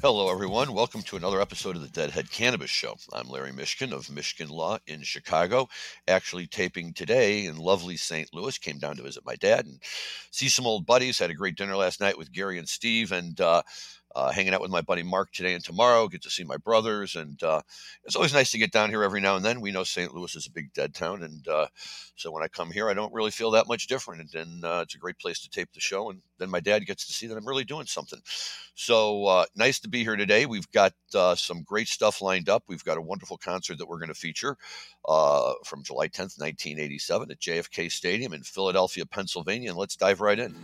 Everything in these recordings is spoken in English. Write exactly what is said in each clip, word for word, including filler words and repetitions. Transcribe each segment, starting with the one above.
Hello, everyone. Welcome to another episode of the Deadhead Cannabis Show. I'm Larry Mishkin of Mishkin Law in Chicago, actually taping today in lovely Saint Louis. Came down to visit my dad and see some old buddies. Had a great dinner last night with Gary and Steve, and uh, uh, hanging out with my buddy Mark today and tomorrow. Get to see my brothers, and uh, it's always nice to get down here every now and then. We know Saint Louis is a big dead town, and uh, so when I come here, I don't really feel that much different, and uh, it's a great place to tape the show, and then my dad gets to see that I'm really doing something. So uh, nice to be here today. We've got uh, some great stuff lined up. We've got a wonderful concert that we're going to feature uh, from July tenth, nineteen eighty-seven at J F K Stadium in Philadelphia, Pennsylvania, and let's dive right in.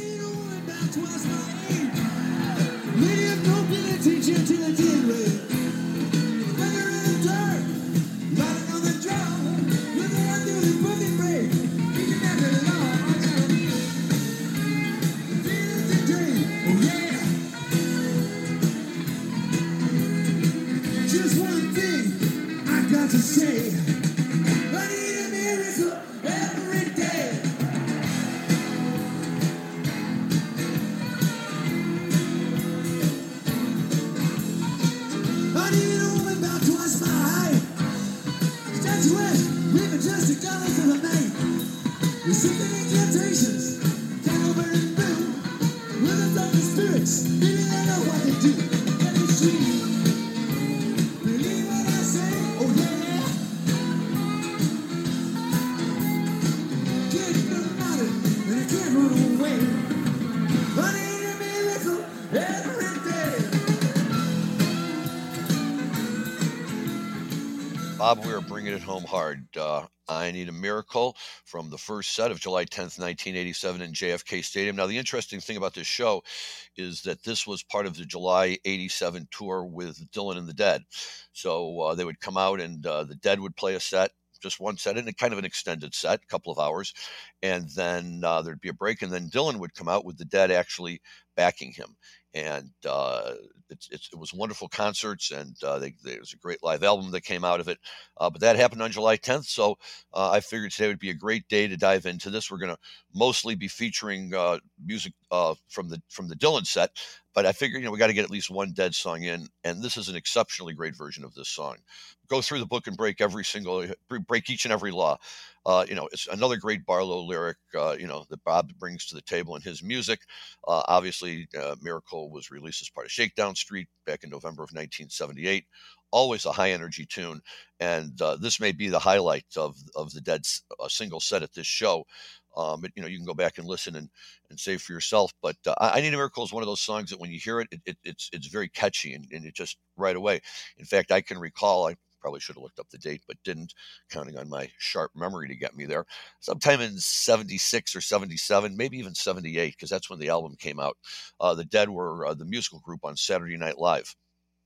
Bob, we are bringing it home hard. Uh, I Need a Miracle from the first set of July tenth, nineteen eighty-seven in J F K Stadium. Now, the interesting thing about this show is that this was part of the July eighty-seven tour with Dylan and the Dead. So uh, they would come out and uh, the Dead would play a set, just one set, and kind of an extended set, a couple of hours. And then uh, there'd be a break, and then Dylan would come out with the Dead actually backing him. And uh, it's, it's, it was wonderful concerts, and uh, they, there was a great live album that came out of it. Uh, but that happened on July tenth, so uh, I figured today would be a great day to dive into this. We're going to mostly be featuring uh, music uh, from the from the Dylan set, but I figured, you know, we got to get at least one Dead song in, and this is an exceptionally great version of this song. Go through the book and break every single, break each and every law. Uh, you know, it's another great Barlow lyric, uh, you know, that Bob brings to the table in his music. Uh, obviously, uh, Miracle was released as part of Shakedown Street back in November of nineteen seventy-eight. Always a high energy tune. And uh, this may be the highlight of, of the Dead uh, single set at this show. Um, but, you know, you can go back and listen and, and say for yourself. But uh, I Need a Miracle is one of those songs that when you hear it, it, it it's it's very catchy and, and it just right away. In fact, I can recall, I probably should have looked up the date, but didn't, counting on my sharp memory to get me there. Sometime in seventy-six or seventy-seven, maybe even seventy-eight, because that's when the album came out. Uh, the Dead were uh, the musical group on Saturday Night Live.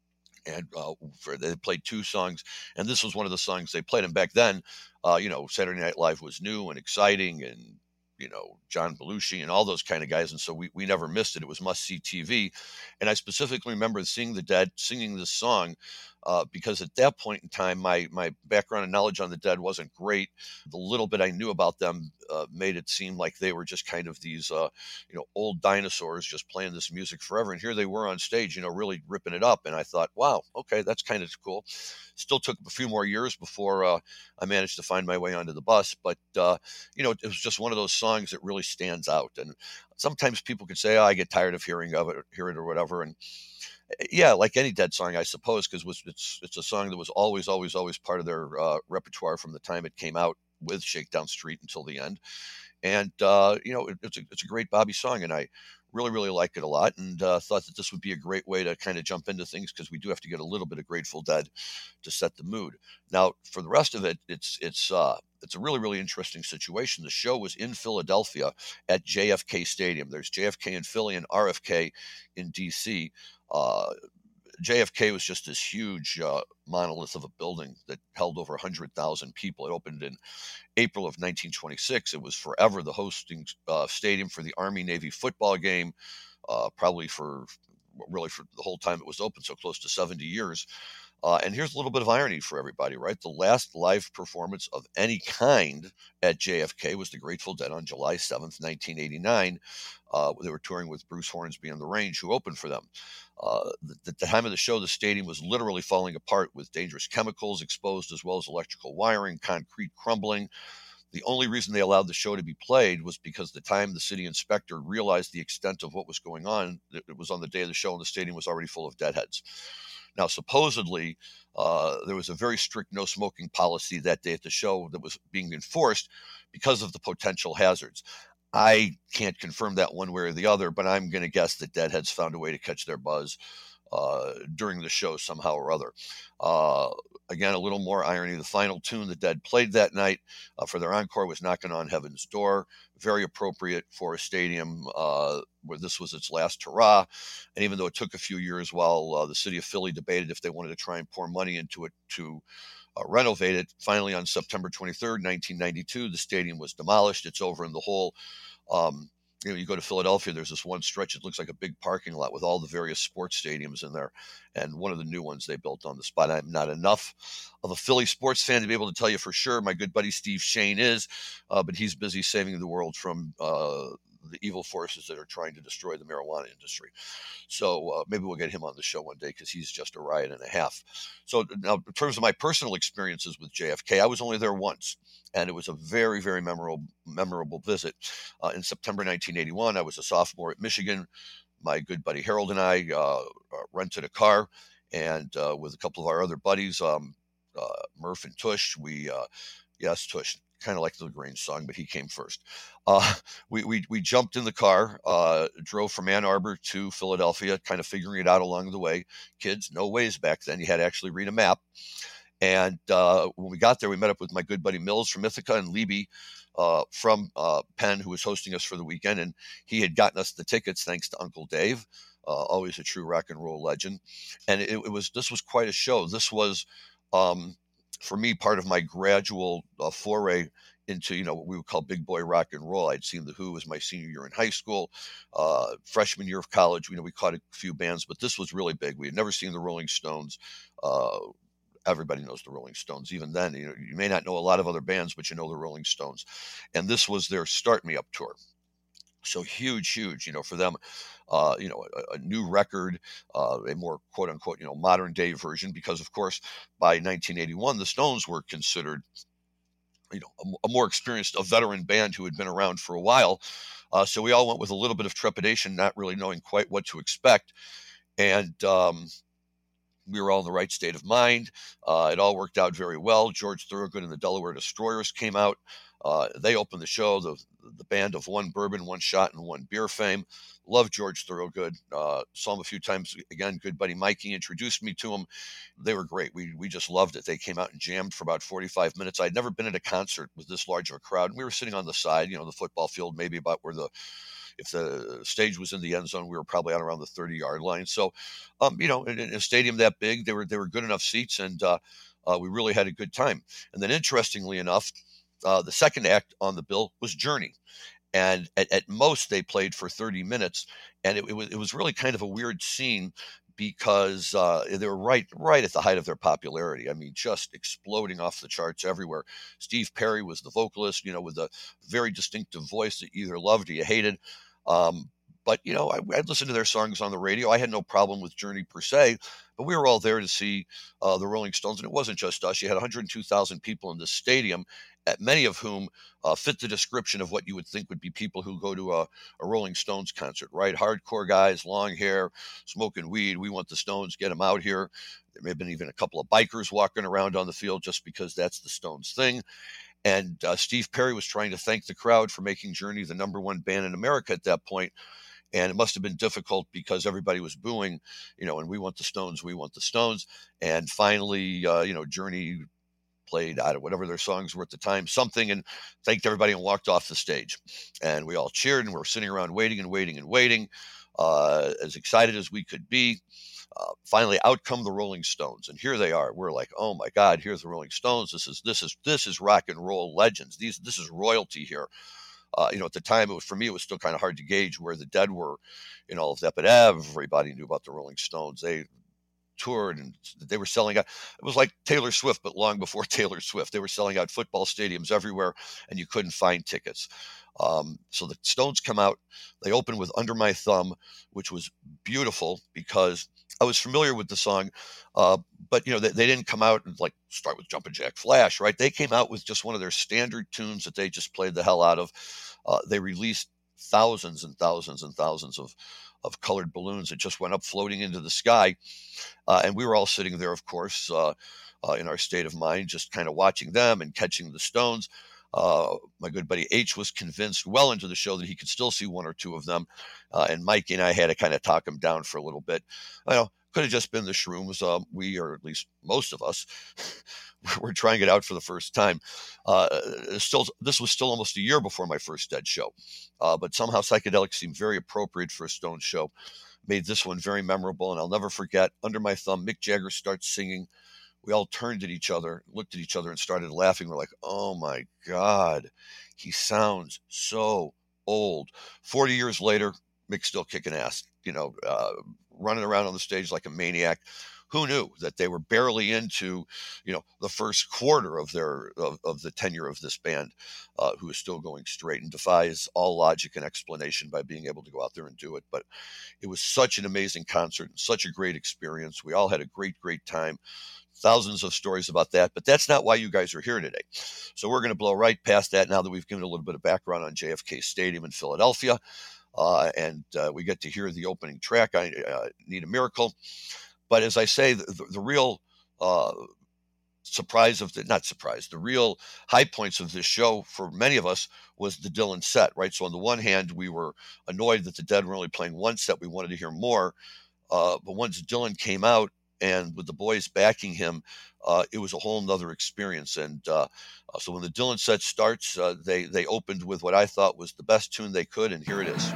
And uh, for, they played two songs, and this was one of the songs they played. And back then, uh, you know, Saturday Night Live was new and exciting, and you know, John Belushi and all those kind of guys. And so we, we never missed it. It was must-see T V. And I specifically remember seeing the Dead singing this song uh, because at that point in time, my my background and knowledge on the Dead wasn't great. The little bit I knew about them uh, made it seem like they were just kind of these, uh, you know, old dinosaurs just playing this music forever. And here they were on stage, you know, really ripping it up. And I thought, wow, okay, that's kind of cool. Still took a few more years before uh, I managed to find my way onto the bus. But, uh, you know, it was just one of those songs that really stands out. And sometimes people could say, oh, I get tired of hearing of it, or hear it or whatever. And yeah, like any Dead song, I suppose, because it's it's a song that was always, always, always part of their uh, repertoire from the time it came out with Shakedown Street until the end. And, uh, you know, it, it's, a, it's a great Bobby song, and I really, really like it a lot, and uh, thought that this would be a great way to kind of jump into things, because we do have to get a little bit of Grateful Dead to set the mood. Now, for the rest of it, it's it's uh, it's a really, really interesting situation. The show was in Philadelphia at J F K Stadium. There's J F K in Philly and R F K in D C. Uh, J F K was just this huge uh, monolith of a building that held over one hundred thousand people. It opened in April of nineteen twenty-six. It was forever the hosting uh, stadium for the Army-Navy football game, uh, probably for really for the whole time it was open, so close to seventy years. Uh, and here's a little bit of irony for everybody, right? The last live performance of any kind at J F K was the Grateful Dead on July seventh, nineteen eighty-nine. Uh, they were touring with Bruce Hornsby and The Range, who opened for them. Uh, at the time of the show, the stadium was literally falling apart with dangerous chemicals exposed, as well as electrical wiring, concrete crumbling. The only reason they allowed the show to be played was because the time the city inspector realized the extent of what was going on, it was on the day of the show and the stadium was already full of deadheads. Now, supposedly, uh, there was a very strict no smoking policy that day at the show that was being enforced because of the potential hazards. I can't confirm that one way or the other, but I'm going to guess that deadheads found a way to catch their buzz uh, during the show somehow or other. Uh, again, a little more irony. The final tune the Dead played that night uh, for their encore was Knocking on Heaven's Door. Very appropriate for a stadium uh, where this was its last hurrah. And even though it took a few years while uh, the city of Philly debated if they wanted to try and pour money into it to uh, renovate it, finally on September twenty-third, nineteen ninety-two, the stadium was demolished. It's over in the hole. Um, You know, you go to Philadelphia, there's this one stretch, it looks like a big parking lot with all the various sports stadiums in there. And one of the new ones they built on the spot. I'm not enough of a Philly sports fan to be able to tell you for sure. My good buddy Steve Shane is, uh, but he's busy saving the world from uh, the evil forces that are trying to destroy the marijuana industry. So uh, maybe we'll get him on the show one day because he's just a riot and a half. So now, in terms of my personal experiences with J F K, I was only there once. And it was a very, very memorable, memorable visit. Uh, in September nineteen eighty-one, I was a sophomore at Michigan. My good buddy Harold and I uh, rented a car, and uh, with a couple of our other buddies, um, uh, Murph and Tush, we, uh, yes, Tush, kind of like the LaGrange song, but he came first. Uh, we, we we jumped in the car, uh, drove from Ann Arbor to Philadelphia, kind of figuring it out along the way. Kids, no ways back then. You had to actually read a map. And uh, when we got there, we met up with my good buddy Mills from Ithaca and Libby uh, from uh, Penn, who was hosting us for the weekend. And he had gotten us the tickets thanks to Uncle Dave, uh, always a true rock and roll legend. And it, it was this was quite a show. This was, um, for me, part of my gradual uh, foray into, you know, what we would call big boy rock and roll. I'd seen The Who as my senior year in high school. Uh, freshman year of college, you know, we caught a few bands, but this was really big. We had never seen the Rolling Stones. Uh, Everybody knows the Rolling Stones. Even then, you know, you may not know a lot of other bands, but you know the Rolling Stones. And this was their Start Me Up tour. So huge, huge, you know, for them, uh, you know, a, a new record, uh, a more quote unquote, you know, modern day version, because of course, by nineteen eighty-one, the Stones were considered, you know, a, a more experienced, a veteran band who had been around for a while. Uh, so we all went with a little bit of trepidation, not really knowing quite what to expect. And, um, we were all in the right state of mind. Uh, it all worked out very well. George Thorogood and the Delaware Destroyers came out. Uh, they opened the show, the the band of one bourbon, one shot, and one beer fame. Love George Thorogood. Uh, saw him a few times. Again, good buddy Mikey introduced me to him. They were great. We we just loved it. They came out and jammed for about forty-five minutes. I'd never been at a concert with this large of a crowd. We were sitting on the side, you know, the football field, maybe about where the if the stage was in the end zone, we were probably out around the thirty-yard line. So, um, you know, in, in a stadium that big, they were they were good enough seats, and uh, uh, we really had a good time. And then, interestingly enough, uh, the second act on the bill was Journey, and at, at most they played for thirty minutes, and it, it was it was really kind of a weird scene because uh, they were right right at the height of their popularity. I mean, just exploding off the charts everywhere. Steve Perry was the vocalist, you know, with a very distinctive voice that you either loved or you hated. Um, but, you know, I, I'd listen to their songs on the radio. I had no problem with Journey per se, but we were all there to see uh, the Rolling Stones. And it wasn't just us. You had one hundred two thousand people in this stadium, at many of whom uh, fit the description of what you would think would be people who go to a, a Rolling Stones concert, right? Hardcore guys, long hair, smoking weed. We want the Stones, get them out here. There may have been even a couple of bikers walking around on the field just because that's the Stones thing. And uh, Steve Perry was trying to thank the crowd for making Journey the number one band in America at that point. And it must have been difficult because everybody was booing, you know, and we want the Stones, we want the Stones. And finally, uh, you know, Journey played out of whatever their songs were at the time, something, and thanked everybody and walked off the stage. And we all cheered, and we were sitting around waiting and waiting and waiting, uh, as excited as we could be. Uh, finally, out come the Rolling Stones, and here they are. We're like, "Oh my God, here's the Rolling Stones! This is this is this is rock and roll legends. These this is royalty here." Uh, you know, at the time, it was for me, it was still kind of hard to gauge where the Dead were. You know, everybody knew about the Rolling Stones. They toured and they were selling out. It was like Taylor Swift, but long before Taylor Swift. They were selling out football stadiums everywhere, and you couldn't find tickets. Um, so the Stones come out. They open with Under My Thumb, which was beautiful because I was familiar with the song, uh, but you know they, they didn't come out and like start with Jumpin' Jack Flash, right? They came out with just one of their standard tunes that they just played the hell out of. Uh, they released thousands and thousands and thousands of of colored balloons that just went up floating into the sky. Uh, and we were all sitting there, of course, uh, uh, in our state of mind, just kind of watching them and catching the Stones. Uh, my good buddy H was convinced well into the show that he could still see one or two of them. Uh, and Mikey and I had to kind of talk him down for a little bit. You know, could have just been the shrooms. Um, we, or at least most of us, were trying it out for the first time. Uh, still, this was still almost a year before my first Dead show. Uh, but somehow psychedelics seemed very appropriate for a Stones show. Made this one very memorable, and I'll never forget. Under My Thumb, Mick Jagger starts singing. We all turned at each other, looked at each other, and started laughing. We're like, oh my God, he sounds so old. forty years later, Mick's still kicking ass, you know, uh, running around on the stage like a maniac. Who knew that they were barely into, you know, the first quarter of their of, of the tenure of this band, uh, who is still going straight and defies all logic and explanation by being able to go out there and do it. But it was such an amazing concert and such a great experience. We all had a great, great time. Thousands of stories about that, but that's not why you guys are here today. So we're going to blow right past that now that we've given a little bit of background on J F K Stadium in Philadelphia, uh, and uh, we get to hear the opening track, I uh, Need a Miracle. But as I say, the, the, the real uh, surprise of the, not surprise, the real high points of this show for many of us was the Dylan set, right? So on the one hand, we were annoyed that the Dead were only playing one set. We wanted to hear more. Uh, but once Dylan came out and with the boys backing him, uh, it was a whole nother experience. And uh, so when the Dylan set starts, uh, they, they opened with what I thought was the best tune they could. And here it is.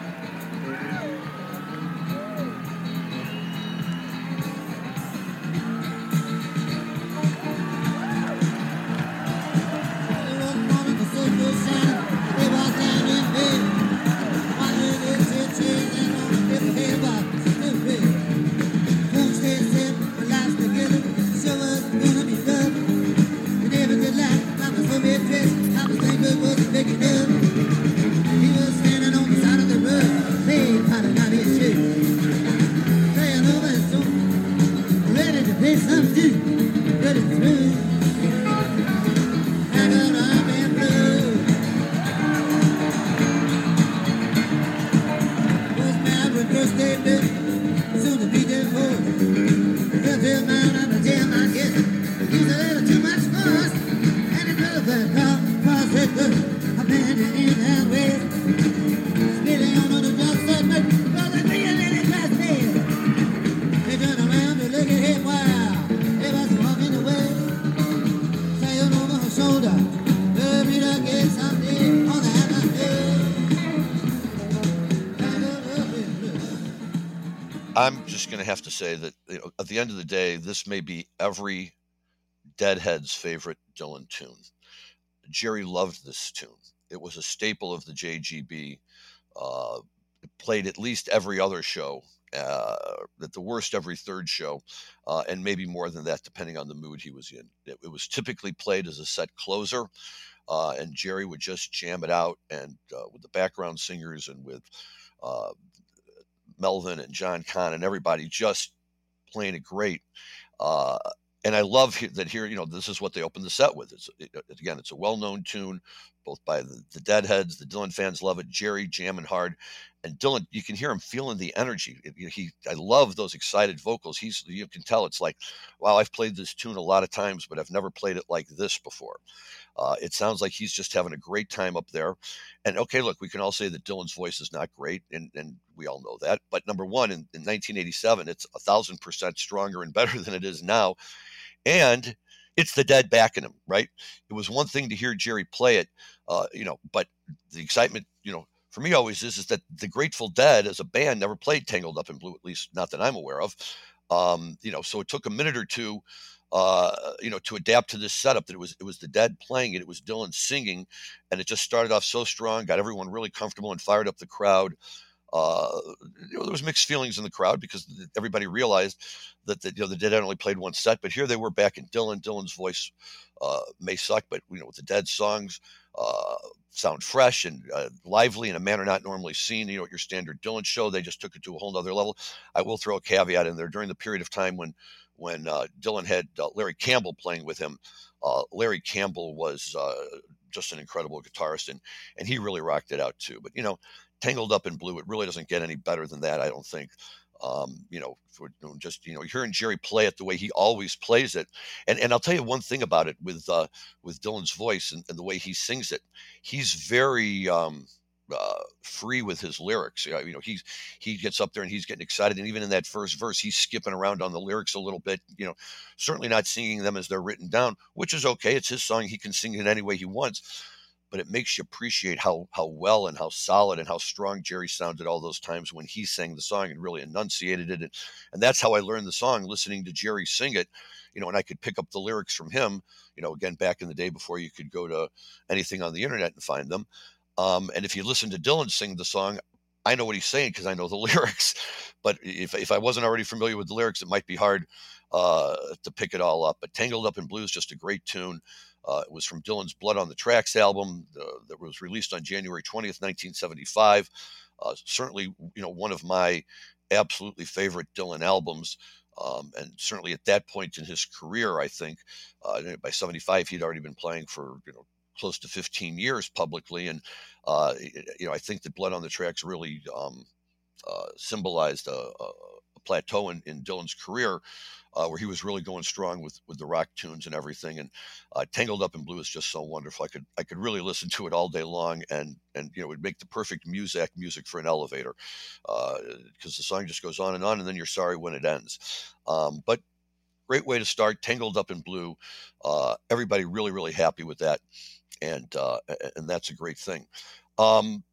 I'm just going to have to say that, you know, at the end of the day, this may be every Deadhead's favorite Dylan tune. Jerry loved this tune. It was a staple of the J G B. Uh, it played at least every other show, uh, at the worst every third show, uh, and maybe more than that, depending on the mood he was in. It, it was typically played as a set closer, uh, and Jerry would just jam it out, and uh, with the background singers and with uh, Melvin and John Conn and everybody just playing it great. Uh, and I love he- that here, you know, this is what they opened the set with. It's, it, again, it's a well-known tune, both by the, the Deadheads. The Dylan fans love it. Jerry jamming hard. And Dylan, you can hear him feeling the energy. It, he, I love those excited vocals. He's, you can tell it's like, wow, I've played this tune a lot of times, but I've never played it like this before. Uh, it sounds like he's just having a great time up there. And okay, look, we can all say that Dylan's voice is not great, and, and we all know that. But number one, in, in nineteen eighty-seven, it's a thousand percent stronger and better than it is now. And it's the Dead backing him, right? It was one thing to hear Jerry play it, uh, you know, but the excitement, you know, for me always is, is that the Grateful Dead as a band never played Tangled Up in Blue, at least not that I'm aware of. Um, you know, so it took a minute or two, uh, you know, to adapt to this setup that it was it was the Dead playing it, it was Dylan singing, and it just started off so strong, got everyone really comfortable and fired up the crowd. Uh, you know, there was mixed feelings in the crowd because everybody realized that the, you know, the Dead had only played one set, but here they were back in Dylan. Dylan's voice uh, may suck, but you know, with the Dead songs, uh, sound fresh and uh, lively in a manner not normally seen. You know, at your standard Dylan show, they just took it to a whole nother level. I will throw a caveat in there. During the period of time when when uh, Dylan had uh, Larry Campbell playing with him, uh, Larry Campbell was uh, just an incredible guitarist, and and he really rocked it out too. But you know, Tangled Up in Blue, it really doesn't get any better than that, I don't think. Um, you know, for, you know, just you know, hearing Jerry play it the way he always plays it, and and I'll tell you one thing about it with uh, with Dylan's voice and, and the way he sings it, he's very um, uh, free with his lyrics. You know, you know, he's he gets up there and he's getting excited, and even in that first verse, he's skipping around on the lyrics a little bit. You know, certainly not singing them as they're written down, which is okay. It's his song; he can sing it any way he wants. But it makes you appreciate how how well and how solid and how strong Jerry sounded all those times when he sang the song and really enunciated it. And, and that's how I learned the song, listening to Jerry sing it, you know, and I could pick up the lyrics from him, you know, again, back in the day before you could go to anything on the internet and find them. Um, and if you listen to Dylan sing the song, I know what he's saying because I know the lyrics. But if, if I wasn't already familiar with the lyrics, it might be hard uh, to pick it all up. But Tangled Up in Blue is just a great tune. Uh, it was from Dylan's Blood on the Tracks album uh, that was released on January twentieth, nineteen seventy-five. Uh, certainly, you know, one of my absolutely favorite Dylan albums. Um, and certainly at that point in his career, I think uh, by seventy-five, he'd already been playing for, you know, close to fifteen years publicly. And, uh, you know, I think that Blood on the Tracks really um, uh, symbolized a, a, a plateau in, in Dylan's career. Uh, where he was really going strong with, with the rock tunes and everything. And uh, Tangled Up in Blue is just so wonderful. I could I could really listen to it all day long, and and you know, it would make the perfect music music for an elevator, because uh, the song just goes on and on, and then you're sorry when it ends. Um, but great way to start, Tangled Up in Blue. Uh, everybody really really happy with that, and uh, and that's a great thing. Um,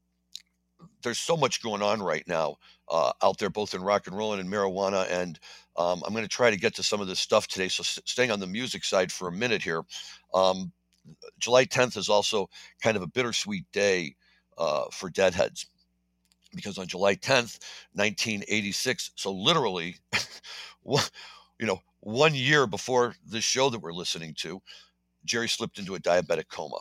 there's so much going on right now uh, out there, both in rock and roll and in marijuana. And um, I'm going to try to get to some of this stuff today. So s- staying on the music side for a minute here, um, July tenth is also kind of a bittersweet day uh, for Deadheads, because on July tenth, nineteen eighty-six, so literally, one- you know, one year before this show that we're listening to, Jerry slipped into a diabetic coma.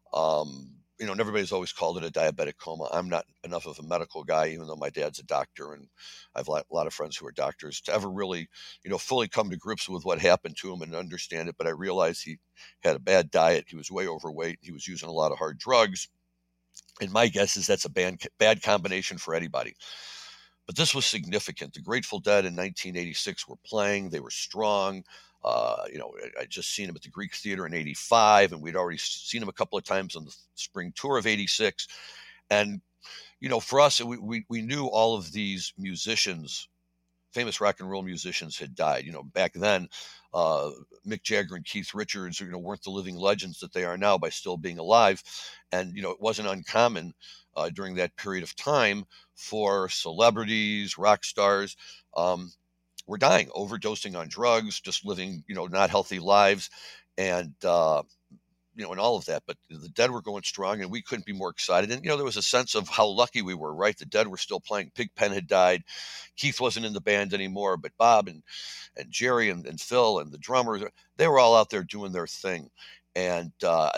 Um, you know, and everybody's always called it a diabetic coma. I'm not enough of a medical guy, even though my dad's a doctor and I have a lot, a lot of friends who are doctors, to ever really, you know, fully come to grips with what happened to him and understand it. But I realized he had a bad diet. He was way overweight. He was using a lot of hard drugs. And my guess is that's a bad, bad combination for anybody. But this was significant. The Grateful Dead in nineteen eighty-six were playing. They were strong. Uh, you know, I, I just seen him at the Greek Theater in eighty-five, and we'd already seen him a couple of times on the spring tour of eighty-six. And, you know, for us, we, we, we knew all of these musicians, famous rock and roll musicians, had died. You know, back then, uh, Mick Jagger and Keith Richards, you know, weren't the living legends that they are now by still being alive. And, you know, it wasn't uncommon uh, during that period of time for celebrities, rock stars, um, were dying, overdosing on drugs, just living, you know, not healthy lives. And, uh, you know, and all of that. But the Dead were going strong, and we couldn't be more excited. And, you know, there was a sense of how lucky we were, right? The Dead were still playing. Pigpen had died. Keith wasn't in the band anymore, but Bob and, and Jerry and, and Phil and the drummers, they were all out there doing their thing. And uh,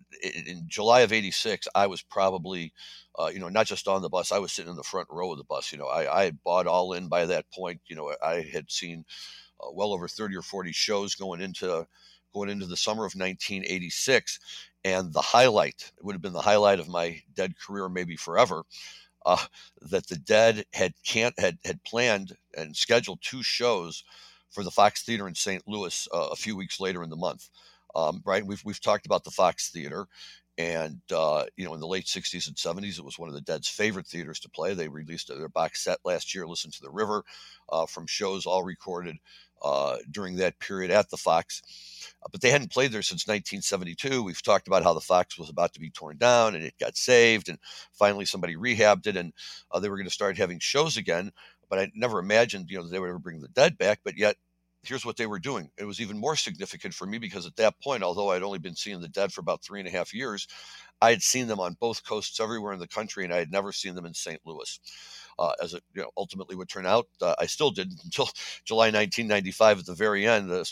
in July of eighty-six, I was probably, uh, you know, not just on the bus, I was sitting in the front row of the bus. You know, I, I had bought all in by that point. You know, I had seen uh, well over thirty or forty shows going into going into the summer of nineteen eighty-six. And the highlight, it would have been the highlight of my Dead career, maybe forever, uh, that the Dead had can't had had planned and scheduled two shows for the Fox Theater in Saint Louis uh, a few weeks later in the month. Um, right, we've we've talked about the Fox Theater, and uh, you know, in the late sixties and seventies, it was one of the Dead's favorite theaters to play. They released their box set last year, "Listen to the River," uh, from shows all recorded uh, during that period at the Fox. Uh, but they hadn't played there since nineteen seventy-two. We've talked about how the Fox was about to be torn down, and it got saved, and finally somebody rehabbed it, and uh, they were going to start having shows again. but I never imagined, you know, that they would ever bring the Dead back. But yet, here's what they were doing. It was even more significant for me because at that point, although I'd only been seeing the Dead for about three and a half years, I had seen them on both coasts everywhere in the country, and I had never seen them in Saint Louis. Uh, as it you know, ultimately would turn out, uh, I still didn't until July nineteen ninety-five at the very end, the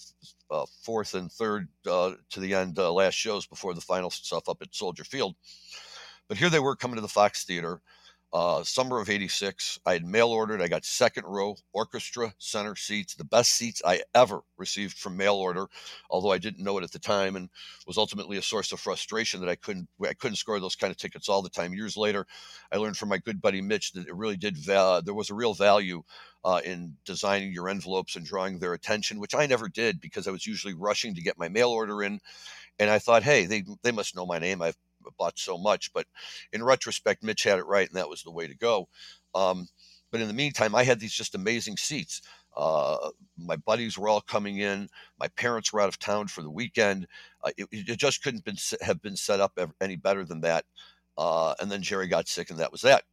uh, fourth and third uh, to the end uh, last shows before the final stuff up at Soldier Field. But here they were coming to the Fox Theater. Uh, summer of eighty-six, I had mail ordered. I got second row orchestra center seats, the best seats I ever received from mail order, although I didn't know it at the time, and was ultimately a source of frustration that I couldn't I couldn't score those kind of tickets all the time. Years later, I learned from my good buddy Mitch that it really did val- there was a real value uh, in designing your envelopes and drawing their attention, which I never did because I was usually rushing to get my mail order in, and I thought, hey, they they must know my name. I've bought so much, but in retrospect, Mitch had it right, and that was the way to go. Um, but in the meantime, I had these just amazing seats. Uh, my buddies were all coming in. My parents were out of town for the weekend. Uh, it, it just couldn't been, have been set up any better than that. Uh, and then Jerry got sick, and that was that.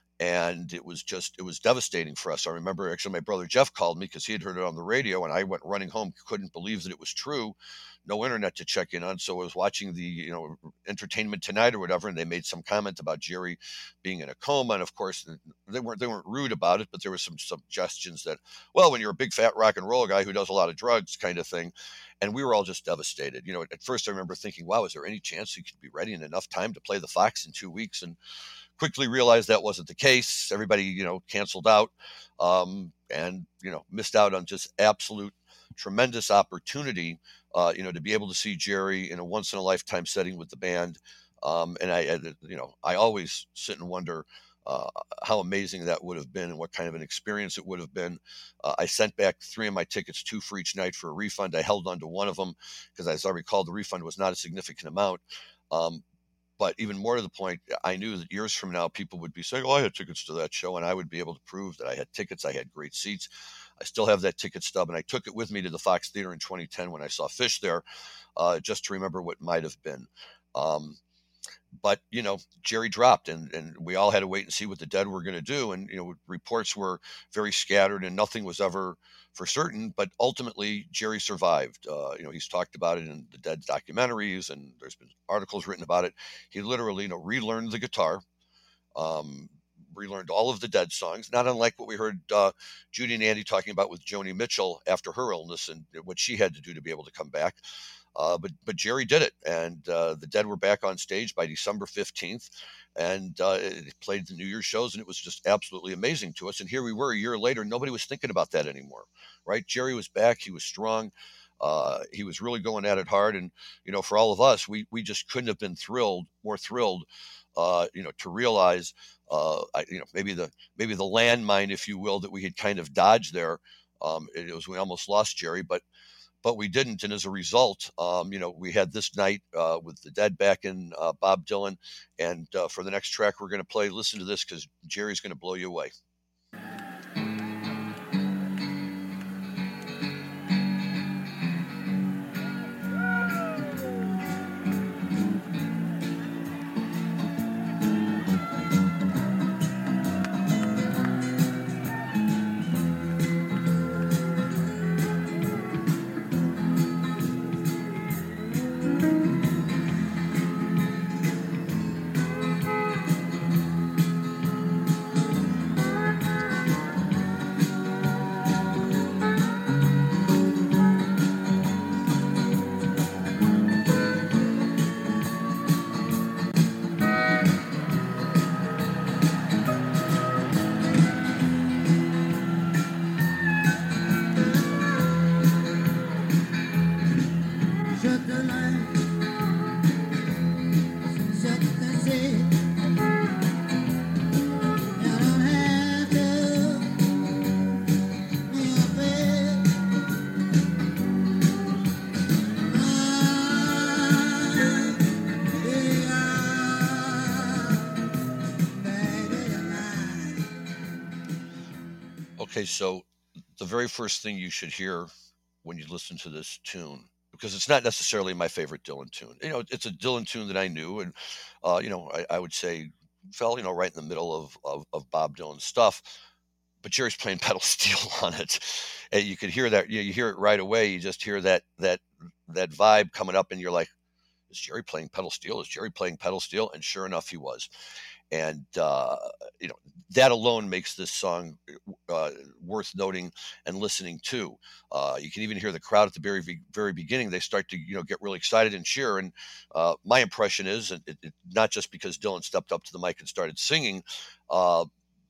And it was just, it was devastating for us. I remember actually my brother Jeff called me because he had heard it on the radio, and I went running home, couldn't believe that it was true. No internet to check in on. So I was watching the, you know, Entertainment Tonight or whatever, and they made some comment about Jerry being in a coma. And of course, they weren't, they weren't rude about it, but there were some suggestions that, well, when you're a big fat rock and roll guy who does a lot of drugs kind of thing. And we were all just devastated. You know, at first I remember thinking, wow, is there any chance he could be ready in enough time to play the Fox in two weeks? And quickly realized that wasn't the case. Everybody, you know, canceled out um, and, you know, missed out on just absolute tremendous opportunity, uh, you know, to be able to see Jerry in a once in a lifetime setting with the band. Um, and I, you know, I always sit and wonder uh, how amazing that would have been and what kind of an experience it would have been. Uh, I sent back three of my tickets, two for each night, for a refund. I held on to one of them because, as I recall, the refund was not a significant amount. Um, But even more to the point, I knew that years from now, people would be saying, oh, I had tickets to that show. And I would be able to prove that I had tickets. I had great seats. I still have that ticket stub. And I took it with me to the Fox Theater in twenty ten when I saw Phish there, uh, just to remember what might have been. Um, but, you know, Jerry dropped, and, and we all had to wait and see what the Dead were going to do. And, you know, reports were very scattered and nothing was ever for certain. But ultimately, Jerry survived. Uh, you know, he's talked about it in the Dead documentaries, and there's been articles written about it. He literally, you know, relearned the guitar, um, relearned all of the Dead songs, not unlike what we heard uh, Judy and Andy talking about with Joni Mitchell after her illness and what she had to do to be able to come back. Uh, but but Jerry did it, and uh, the Dead were back on stage by December fifteenth, and uh, it played the New Year's shows, and it was just absolutely amazing to us. And here we were a year later, nobody was thinking about that anymore, right? Jerry was back, he was strong, uh, he was really going at it hard, and you know, for all of us, we we just couldn't have been thrilled, more thrilled, uh, you know, to realize, uh, I, you know, maybe the maybe the landmine, if you will, that we had kind of dodged there. Um, it, it was we almost lost Jerry, but. But we didn't, and as a result, um, you know, we had this night uh, with the Dead back in uh, Bob Dylan, and uh, for the next track we're going to play, listen to this because Jerry's going to blow you away. Okay, so the very first thing you should hear when you listen to this tune, because it's not necessarily my favorite Dylan tune. You know, it's a Dylan tune that I knew, and uh, you know, I, I would say fell, you know, right in the middle of, of of Bob Dylan stuff. but Jerry's playing pedal steel on it. And you could hear that. You, you hear it right away. You just hear that that that vibe coming up, and you're like, "Is Jerry playing pedal steel? Is Jerry playing pedal steel?" And sure enough, he was. And uh, you know that alone makes this song uh, worth noting and listening to. Uh, you can even hear the crowd at the very very beginning. They start to you know get really excited and cheer. And uh, my impression is, and it, it, not just because Dylan stepped up to the mic and started singing, uh,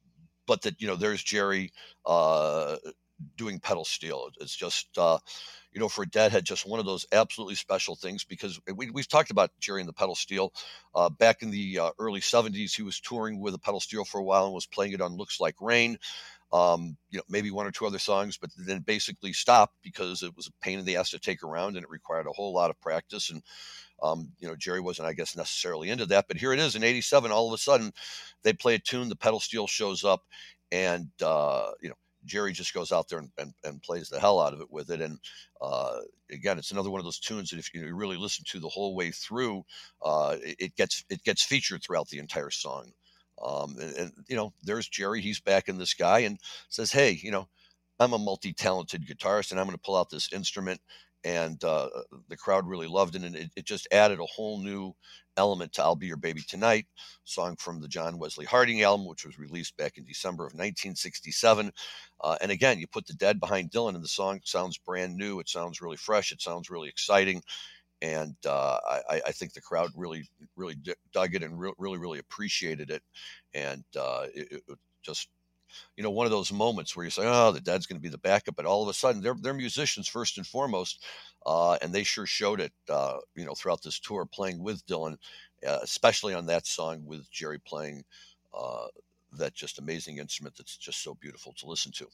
but that you know there's Jerry uh, doing pedal steel. It's just uh, you know for Deadhead, just one of those absolutely special things, because we, we've talked about Jerry and the pedal steel. Uh, back in the uh, early seventies, he was touring with a pedal steel for a while and was playing it on Looks Like Rain. Um, you know, maybe one or two other songs, but then basically stopped because it was a pain in the ass to take around and it required a whole lot of practice. And um, you know, Jerry wasn't, I guess, necessarily into that. But here it is in eighty-seven. All of a sudden, they play a tune, the pedal steel shows up, and uh, you know, Jerry just goes out there and, and, and plays the hell out of it with it. And uh, again, it's another one of those tunes that if you really listen to the whole way through, uh, it, it gets it gets featured throughout the entire song. Um, and, and you know, there's Jerry. He's backing this guy and says, "Hey, you know, I'm a multi-talented guitarist, and I'm going to pull out this instrument." And uh, the crowd really loved it, and it, it just added a whole new element to "I'll Be Your Baby Tonight," song from the John Wesley Harding album, which was released back in December of nineteen sixty-seven. Uh, and again, you put the Dead behind Dylan, and the song sounds brand new. It sounds really fresh. It sounds really exciting. And uh, I, I think the crowd really, really dug it and re- really, really appreciated it. And uh, it, it just you know, one of those moments where you say, "Oh, the Dead's going to be the backup," but all of a sudden, they're they're musicians first and foremost, uh, and they sure showed it. Uh, you know, throughout this tour, playing with Dylan, uh, especially on that song with Jerry playing uh, that just amazing instrument that's just so beautiful to listen to.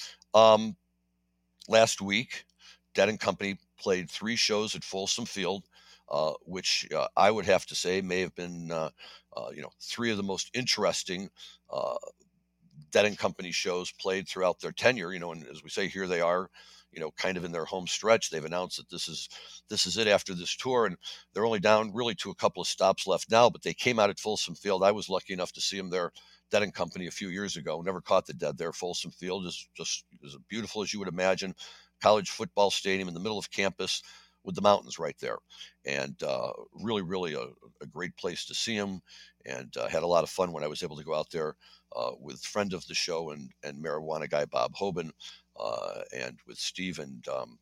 Um, last week, Dead and Company played three shows at Folsom Field. Uh, which uh, I would have to say may have been, uh, uh, you know, three of the most interesting uh, Dead and Company shows played throughout their tenure. You know, and as we say, here they are, you know, kind of in their home stretch. They've announced that this is this is it after this tour, and they're only down really to a couple of stops left now. But they came out at Folsom Field. I was lucky enough to see them there, Dead and Company, a few years ago. Never caught the Dead there. Folsom Field is just as beautiful as you would imagine. College football stadium in the middle of campus with the mountains right there, and uh, really, really a, a great place to see them. And uh, had a lot of fun when I was able to go out there uh, with friend of the show and, and marijuana guy Bob Hoban, uh, and with Steve and um,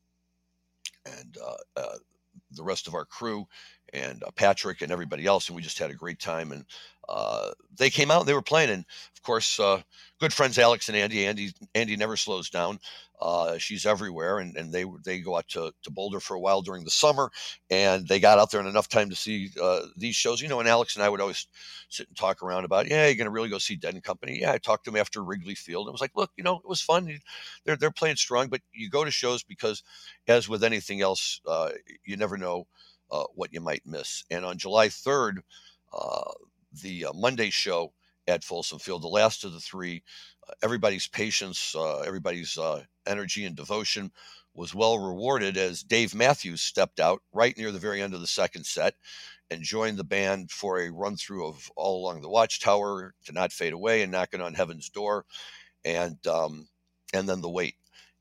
and uh, uh, the rest of our crew, and uh, Patrick and everybody else, and we just had a great time. And uh, they came out and they were playing, and of course, uh, good friends Alex and Andy. Andy Andy never slows down. Uh, she's everywhere, and, and they they go out to, to Boulder for a while during the summer, and they got out there in enough time to see uh, these shows. You know, and Alex and I would always sit and talk around about, yeah, you're going to really go see Dead and Company. Yeah, I talked to them after Wrigley Field. I was like, look, you know, it was fun. They're they're playing strong, but you go to shows because, as with anything else, uh, you never know uh, what you might miss. And on July third, uh, the uh, Monday show at Folsom Field, the last of the three, uh, everybody's patience, uh, everybody's uh, energy and devotion was well rewarded as Dave Matthews stepped out right near the very end of the second set and joined the band for a run through of All Along the Watchtower, To Not Fade Away, and Knocking on Heaven's Door, and um, and then The Wait.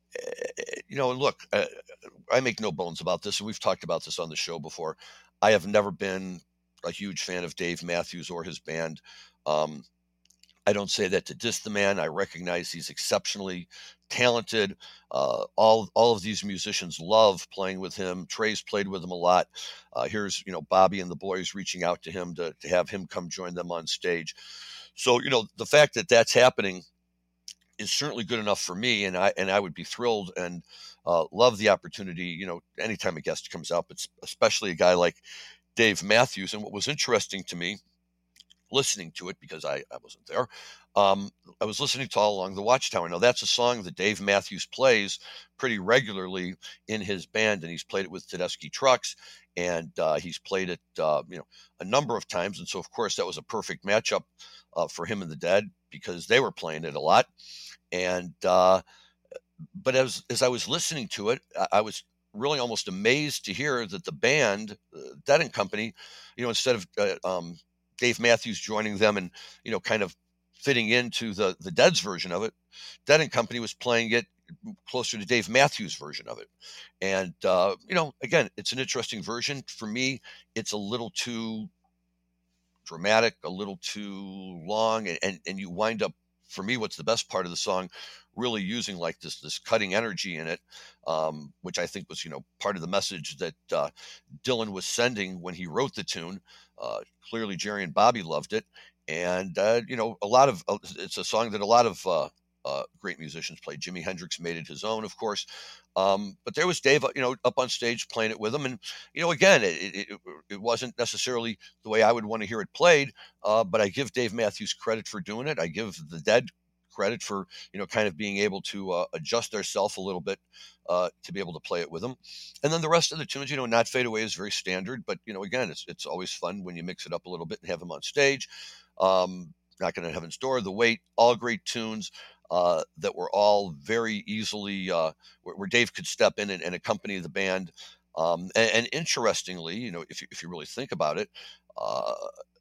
You know, look, uh, I make no bones about this, and we've talked about this on the show before. I have never been a huge fan of Dave Matthews or his band. Um, I don't say that to diss the man. I recognize he's exceptionally talented. Uh, all all of these musicians love playing with him. Trey's played with him a lot. Uh, here's you know Bobby and the boys reaching out to him to to have him come join them on stage. So you know the fact that that's happening is certainly good enough for me, and I and I would be thrilled and uh, love the opportunity. You know, anytime a guest comes out, but especially a guy like Dave Matthews. And what was interesting to me, listening to it because I, I wasn't there, um, I was listening to All Along the Watchtower. Now that's a song that Dave Matthews plays pretty regularly in his band, and he's played it with Tedeschi Trucks, and uh, he's played it uh, you know a number of times. And so of course that was a perfect matchup uh, for him and the Dead because they were playing it a lot. And uh, but as as I was listening to it, I, I was really almost amazed to hear that the band, uh, Dead and Company, you know, instead of uh, um, Dave Matthews joining them and you know kind of fitting into the the Dead's version of it. Dead and Company was playing it closer to Dave Matthews' version of it. And, uh, you know, again, it's an interesting version. For me, it's a little too dramatic, a little too long, and, and, and you wind up, for me, what's the best part of the song, really using like this this cutting energy in it, um, which I think was, you know, part of the message that uh, Dylan was sending when he wrote the tune. Uh, clearly, Jerry and Bobby loved it, and uh, you know, a lot of uh, it's a song that a lot of uh, uh, great musicians played. Jimi Hendrix made it his own, of course, um, but there was Dave, uh, you know, up on stage playing it with him, and you know, again, it it, it wasn't necessarily the way I would want to hear it played, uh, but I give Dave Matthews credit for doing it. I give the Dead credit for, you know, kind of being able to uh, adjust ourselves a little bit uh, to be able to play it with them. And then the rest of the tunes, you know, Not Fade Away is very standard, but you know, again, it's it's always fun when you mix it up a little bit and have them on stage. Um, Knocking on Heaven's Door, The Wait, all great tunes uh, that were all very easily uh, where, where Dave could step in and, and accompany the band. Um, and, and interestingly, you know, if you, if you really think about it, uh,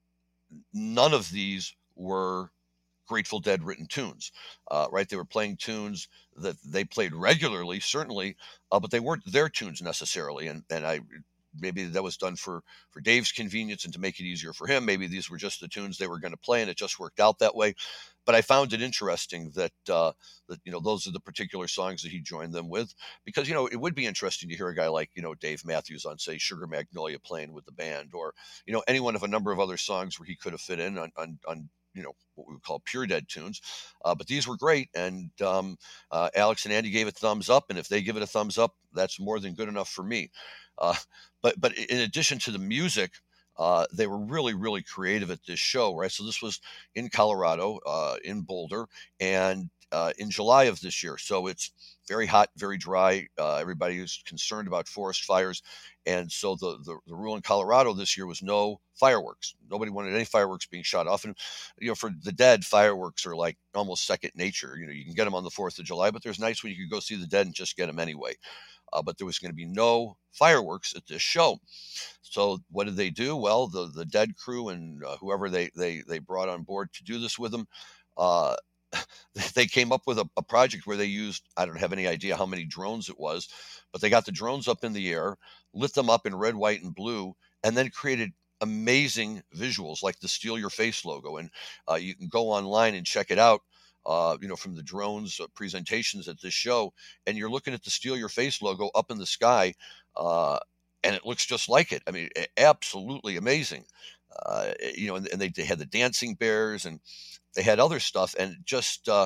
none of these were Grateful Dead written tunes, uh, right? They were playing tunes that they played regularly, certainly, uh, but they weren't their tunes necessarily. And and I maybe that was done for for Dave's convenience and to make it easier for him. Maybe these were just the tunes they were going to play, and it just worked out that way. But I found it interesting that uh, that you know those are the particular songs that he joined them with, because you know it would be interesting to hear a guy like you know Dave Matthews on, say, Sugar Magnolia playing with the band, or you know any one of a number of other songs where he could have fit in on on, on you know what we would call pure Dead tunes. Uh, but these were great, and um, uh, Alex and Andy gave it thumbs up, and if they give it a thumbs up, that's more than good enough for me. Uh, but but in addition to the music, uh, they were really really creative at this show, right? So this was in Colorado, uh, in Boulder, and uh, in July of this year. So it's very hot, very dry. Uh, everybody is concerned about forest fires. And so the, the, the rule in Colorado this year was no fireworks. Nobody wanted any fireworks being shot off. And, you know, for the Dead, fireworks are like almost second nature. You know, you can get them on the fourth of July, but there's nights when you could go see the Dead and just get them anyway. Uh, but there was going to be no fireworks at this show. So what did they do? Well, the, the Dead crew and uh, whoever they, they, they brought on board to do this with them, uh, they came up with a, a project where they used, I don't have any idea how many drones it was, but they got the drones up in the air, lit them up in red, white, and blue, and then created amazing visuals like the Steal Your Face logo. And uh, you can go online and check it out, uh, you know, from the drones uh, presentations at this show, and you're looking at the Steal Your Face logo up in the sky, uh, and it looks just like it. I mean, absolutely amazing. Uh, you know, and, and they, they had the dancing bears, and they had other stuff, and just uh,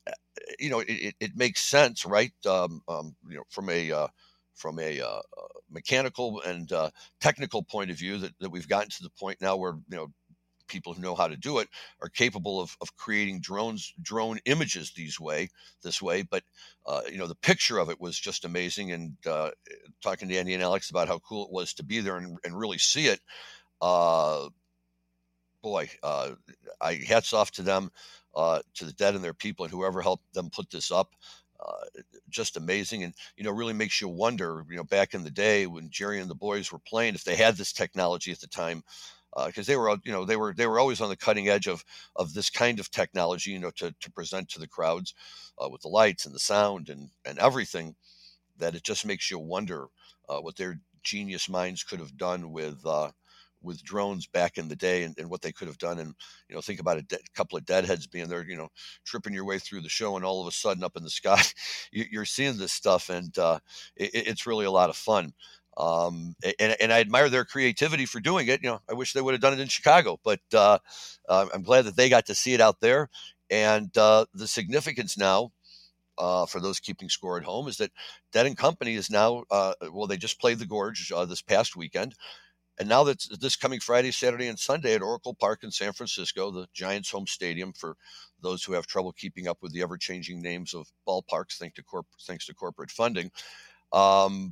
you know, it, it makes sense, right? Um, um, you know, from a uh, from a uh, mechanical and uh, technical point of view, that, that we've gotten to the point now where you know people who know how to do it are capable of, of creating drones drone images these way this way. But uh, you know, the picture of it was just amazing, and uh, talking to Andy and Alex about how cool it was to be there and, and really see it. Uh, boy, uh, I hats off to them, uh, to the Dead and their people, and whoever helped them put this up. Uh, just amazing, and you know, really makes you wonder. You know, back in the day when Jerry and the boys were playing, if they had this technology at the time, because uh, they were, you know, they were they were always on the cutting edge of of this kind of technology, you know, to to present to the crowds uh, with the lights and the sound and and everything. That it just makes you wonder uh, what their genius minds could have done with. Uh, with drones back in the day, and, and what they could have done. And, you know, think about a de- couple of deadheads being there, you know, tripping your way through the show, and all of a sudden up in the sky, you, you're seeing this stuff, and uh, it, it's really a lot of fun. Um, and, and I admire their creativity for doing it. You know, I wish they would have done it in Chicago, but uh, uh, I'm glad that they got to see it out there. And uh, the significance now, Uh, for those keeping score at home, is that Dead and Company is now, uh, well, they just played the Gorge uh, this past weekend. And now that's this coming Friday, Saturday, and Sunday at Oracle Park in San Francisco, the Giants' home stadium for those who have trouble keeping up with the ever-changing names of ballparks, thanks to, corp- thanks to corporate funding. Um,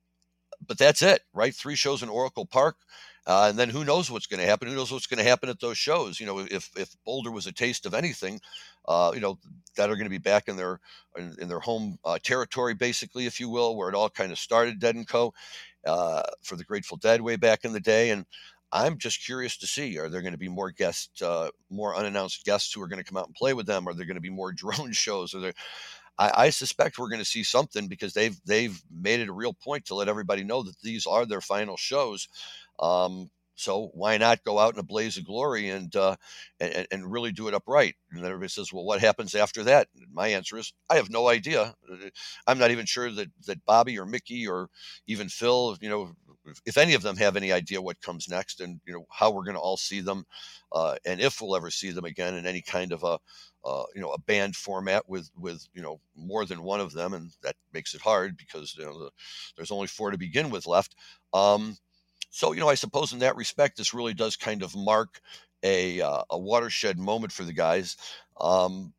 but that's it, right? Three shows in Oracle Park. Uh, and then who knows what's going to happen? Who knows what's going to happen at those shows? You know, if if Boulder was a taste of anything, uh, you know, that are going to be back in their in, in their home uh, territory, basically, if you will, where it all kind of started, Dead and Co. Uh, for the Grateful Dead way back in the day. And I'm just curious to see, are there going to be more guests, uh, more unannounced guests who are going to come out and play with them? Are there going to be more drone shows? Are there, I, I suspect we're going to see something because they've they've made it a real point to let everybody know that these are their final shows. Um, so why not go out in a blaze of glory and, uh, and and really do it upright? And then everybody says, "Well, what happens after that?" And my answer is, I have no idea. Uh, I'm not even sure that that Bobby or Mickey or even Phil, you know, if, if any of them have any idea what comes next, and you know how we're going to all see them, uh, and if we'll ever see them again in any kind of a uh, you know, a band format with with you know more than one of them, and that makes it hard because you know the, there's only four to begin with left. Um, so you know, I suppose in that respect, this really does kind of mark a uh, a watershed moment for the guys. Um,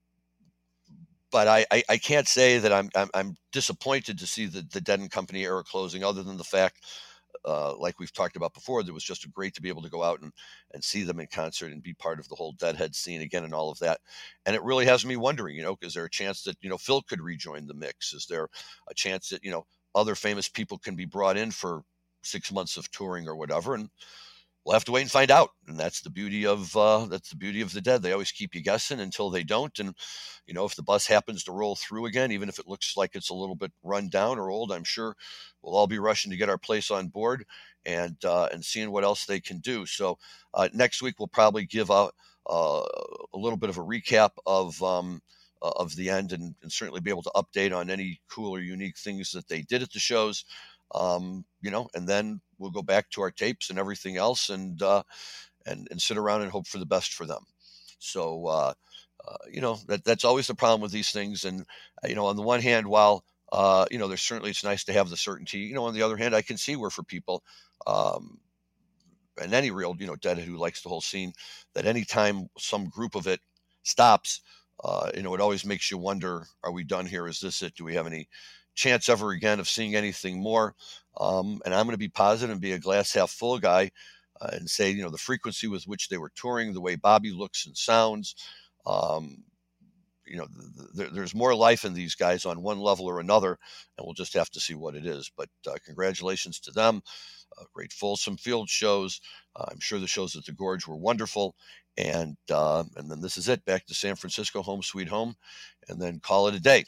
but I, I, I can't say that I'm, I'm I'm disappointed to see the the Dead and Company era closing, other than the fact, uh, like we've talked about before, that was just great to be able to go out and, and see them in concert and be part of the whole Deadhead scene again and all of that. And it really has me wondering, you know, is there a chance that, you know, Phil could rejoin the mix? Is there a chance that, you know, other famous people can be brought in for six months of touring or whatever? And we'll have to wait and find out. And that's the beauty of uh, that's the beauty of the Dead. They always keep you guessing until they don't. And you know, if the bus happens to roll through again, even if it looks like it's a little bit run down or old, I'm sure we'll all be rushing to get our place on board and uh, and seeing what else they can do. So uh, next week we'll probably give out uh, a little bit of a recap of. Um, uh, of the end, and, and certainly be able to update on any cool or unique things that they did at the shows. Um, you know, and then we'll go back to our tapes and everything else, and uh, and and sit around and hope for the best for them. So uh, uh, you know that that's always the problem with these things. And uh, you know, on the one hand, while uh, you know, there's certainly it's nice to have the certainty. You know, on the other hand, I can see where for people. Um, and any real, you know, Deadhead who likes the whole scene, that anytime some group of it stops, uh, you know, it always makes you wonder, are we done here? Is this it? Do we have any chance ever again of seeing anything more? Um, and I'm going to be positive and be a glass half full guy uh, and say, you know, the frequency with which they were touring, the way Bobby looks and sounds, um, you know, th- th- there's more life in these guys on one level or another, and we'll just have to see what it is. But uh, congratulations to them. Uh, great Folsom Field shows. Uh, I'm sure the shows at the Gorge were wonderful. And uh, and then this is it. Back to San Francisco, home sweet home, and then call it a day.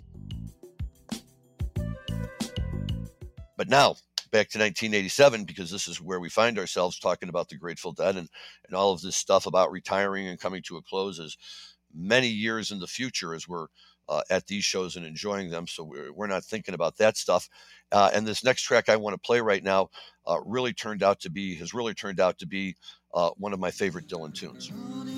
But now back to nineteen eighty-seven, because this is where we find ourselves talking about the Grateful Dead and, and all of this stuff about retiring and coming to a close is many years in the future as we're uh, at these shows and enjoying them. So we're, we're not thinking about that stuff. Uh, and this next track I want to play right now uh, really turned out to be, has really turned out to be uh, one of my favorite Dylan tunes.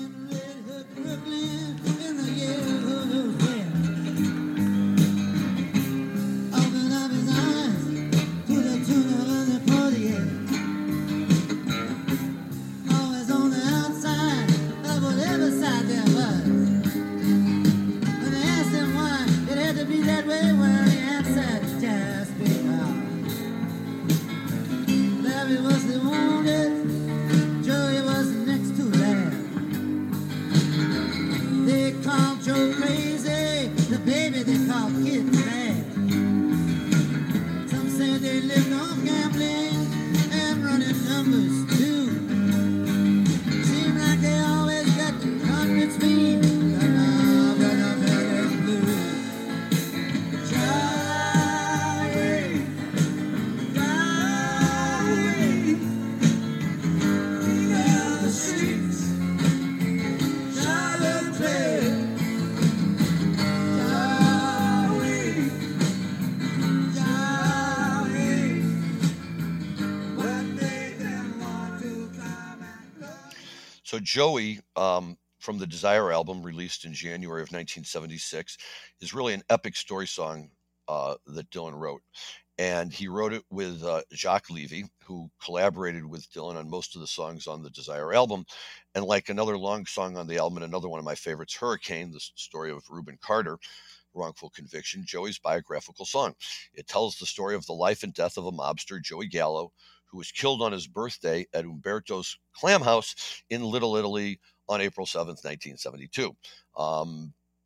So Joey, um, from the Desire album released in January of nineteen seventy-six, is really an epic story song uh, that Dylan wrote. And he wrote it with uh, Jacques Levy, who collaborated with Dylan on most of the songs on the Desire album. And like another long song on the album, and another one of my favorites, Hurricane, the story of Reuben Carter, wrongful conviction, Joey's biographical song. It tells the story of the life and death of a mobster, Joey Gallo, who was killed on his birthday at Umberto's Clam House in Little Italy on April seventh, nineteen seventy-two. Um,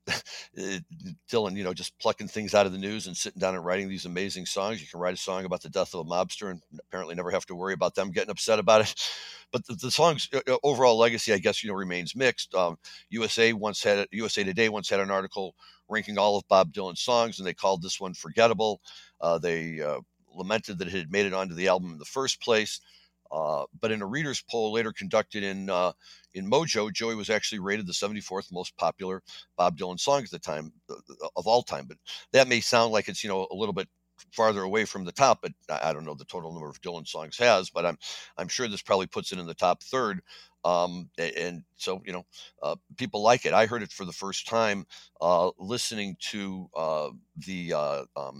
Dylan, you know, just plucking things out of the news and sitting down and writing these amazing songs. You can write a song about the death of a mobster and apparently never have to worry about them getting upset about it. But the, the song's uh, overall legacy, I guess, you know, remains mixed. Um, U S A once had U S A Today once had an article ranking all of Bob Dylan's songs, and they called this one forgettable. Uh, they uh, lamented that it had made it onto the album in the first place. Uh, but in a readers poll later conducted in uh, in Mojo, Joey was actually rated the seventy-fourth most popular Bob Dylan song at the time uh, of all time. But that may sound like it's, you know, a little bit farther away from the top, but I don't know the total number of Dylan songs has, but I'm I'm sure this probably puts it in the top third. Um, and so, you know, uh, people like it. I heard it for the first time uh, listening to uh, the uh, um,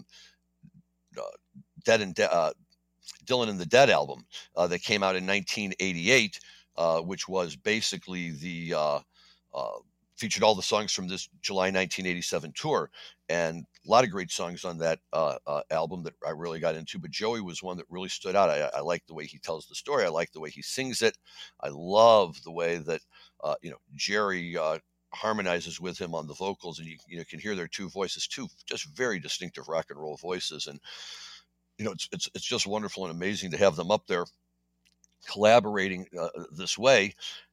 uh, Dead and De- uh, Dylan and the Dead album uh, that came out in nineteen eighty-eight, uh, which was basically the uh, uh, featured all the songs from this July nineteen eighty-seven tour, and a lot of great songs on that uh, uh, album that I really got into. But Joey was one that really stood out. I, I like the way he tells the story. I like the way he sings it. I love the way that uh, you know Jerry uh, harmonizes with him on the vocals, and you, you know, can hear their two voices, two just very distinctive rock and roll voices, and you know, it's it's it's just wonderful and amazing to have them up there collaborating uh, this way.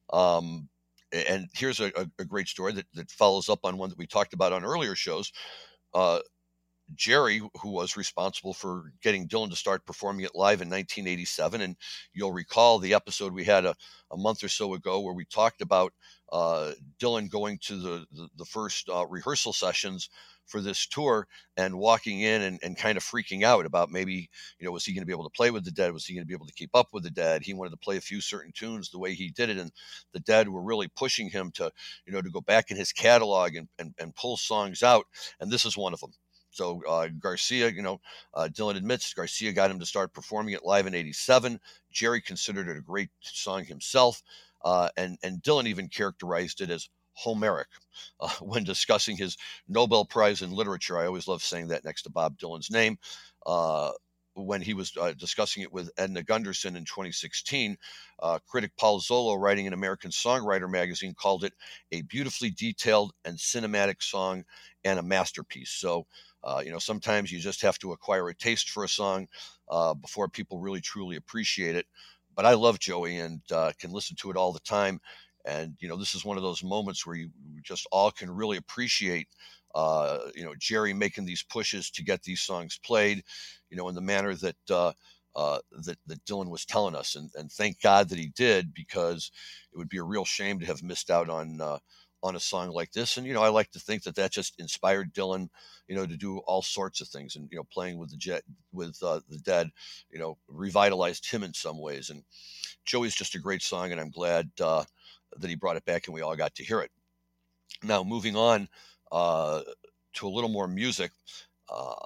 Um, and here's a, a, a great story that, that follows up on one that we talked about on earlier shows. Uh, Jerry, who was responsible for getting Dylan to start performing it live in nineteen eighty-seven. And you'll recall the episode we had a, a month or so ago where we talked about uh, Dylan going to the, the, the first uh, rehearsal sessions for this tour and walking in and, and kind of freaking out about maybe, you know, was he going to be able to play with the Dead? Was he going to be able to keep up with the Dead? He wanted to play a few certain tunes the way he did it. And the Dead were really pushing him to, you know, to go back in his catalog and, and, and pull songs out. And this is one of them. So uh, Garcia, you know, uh, Dylan admits Garcia got him to start performing it live in eighty-seven. Jerry considered it a great song himself. Uh, and, and Dylan even characterized it as Homeric uh, when discussing his Nobel Prize in Literature. I always love saying that next to Bob Dylan's name. Uh, when he was uh, discussing it with Edna Gunderson in twenty sixteen, uh, critic Paul Zollo, writing in American Songwriter magazine, called it a beautifully detailed and cinematic song and a masterpiece. So, uh, you know, sometimes you just have to acquire a taste for a song uh, before people really truly appreciate it. But I love Joey and uh, can listen to it all the time. And, you know, this is one of those moments where you just all can really appreciate, uh, you know, Jerry making these pushes to get these songs played, you know, in the manner that, uh, uh, that, that Dylan was telling us. And, and thank God that he did, because it would be a real shame to have missed out on, uh, on a song like this. And, you know, I like to think that that just inspired Dylan, you know, to do all sorts of things. And, you know, playing with the jet, with uh, the Dead, you know, revitalized him in some ways. And Joey's just a great song, and I'm glad uh, that he brought it back and we all got to hear it. Now, moving on uh, to a little more music. Uh,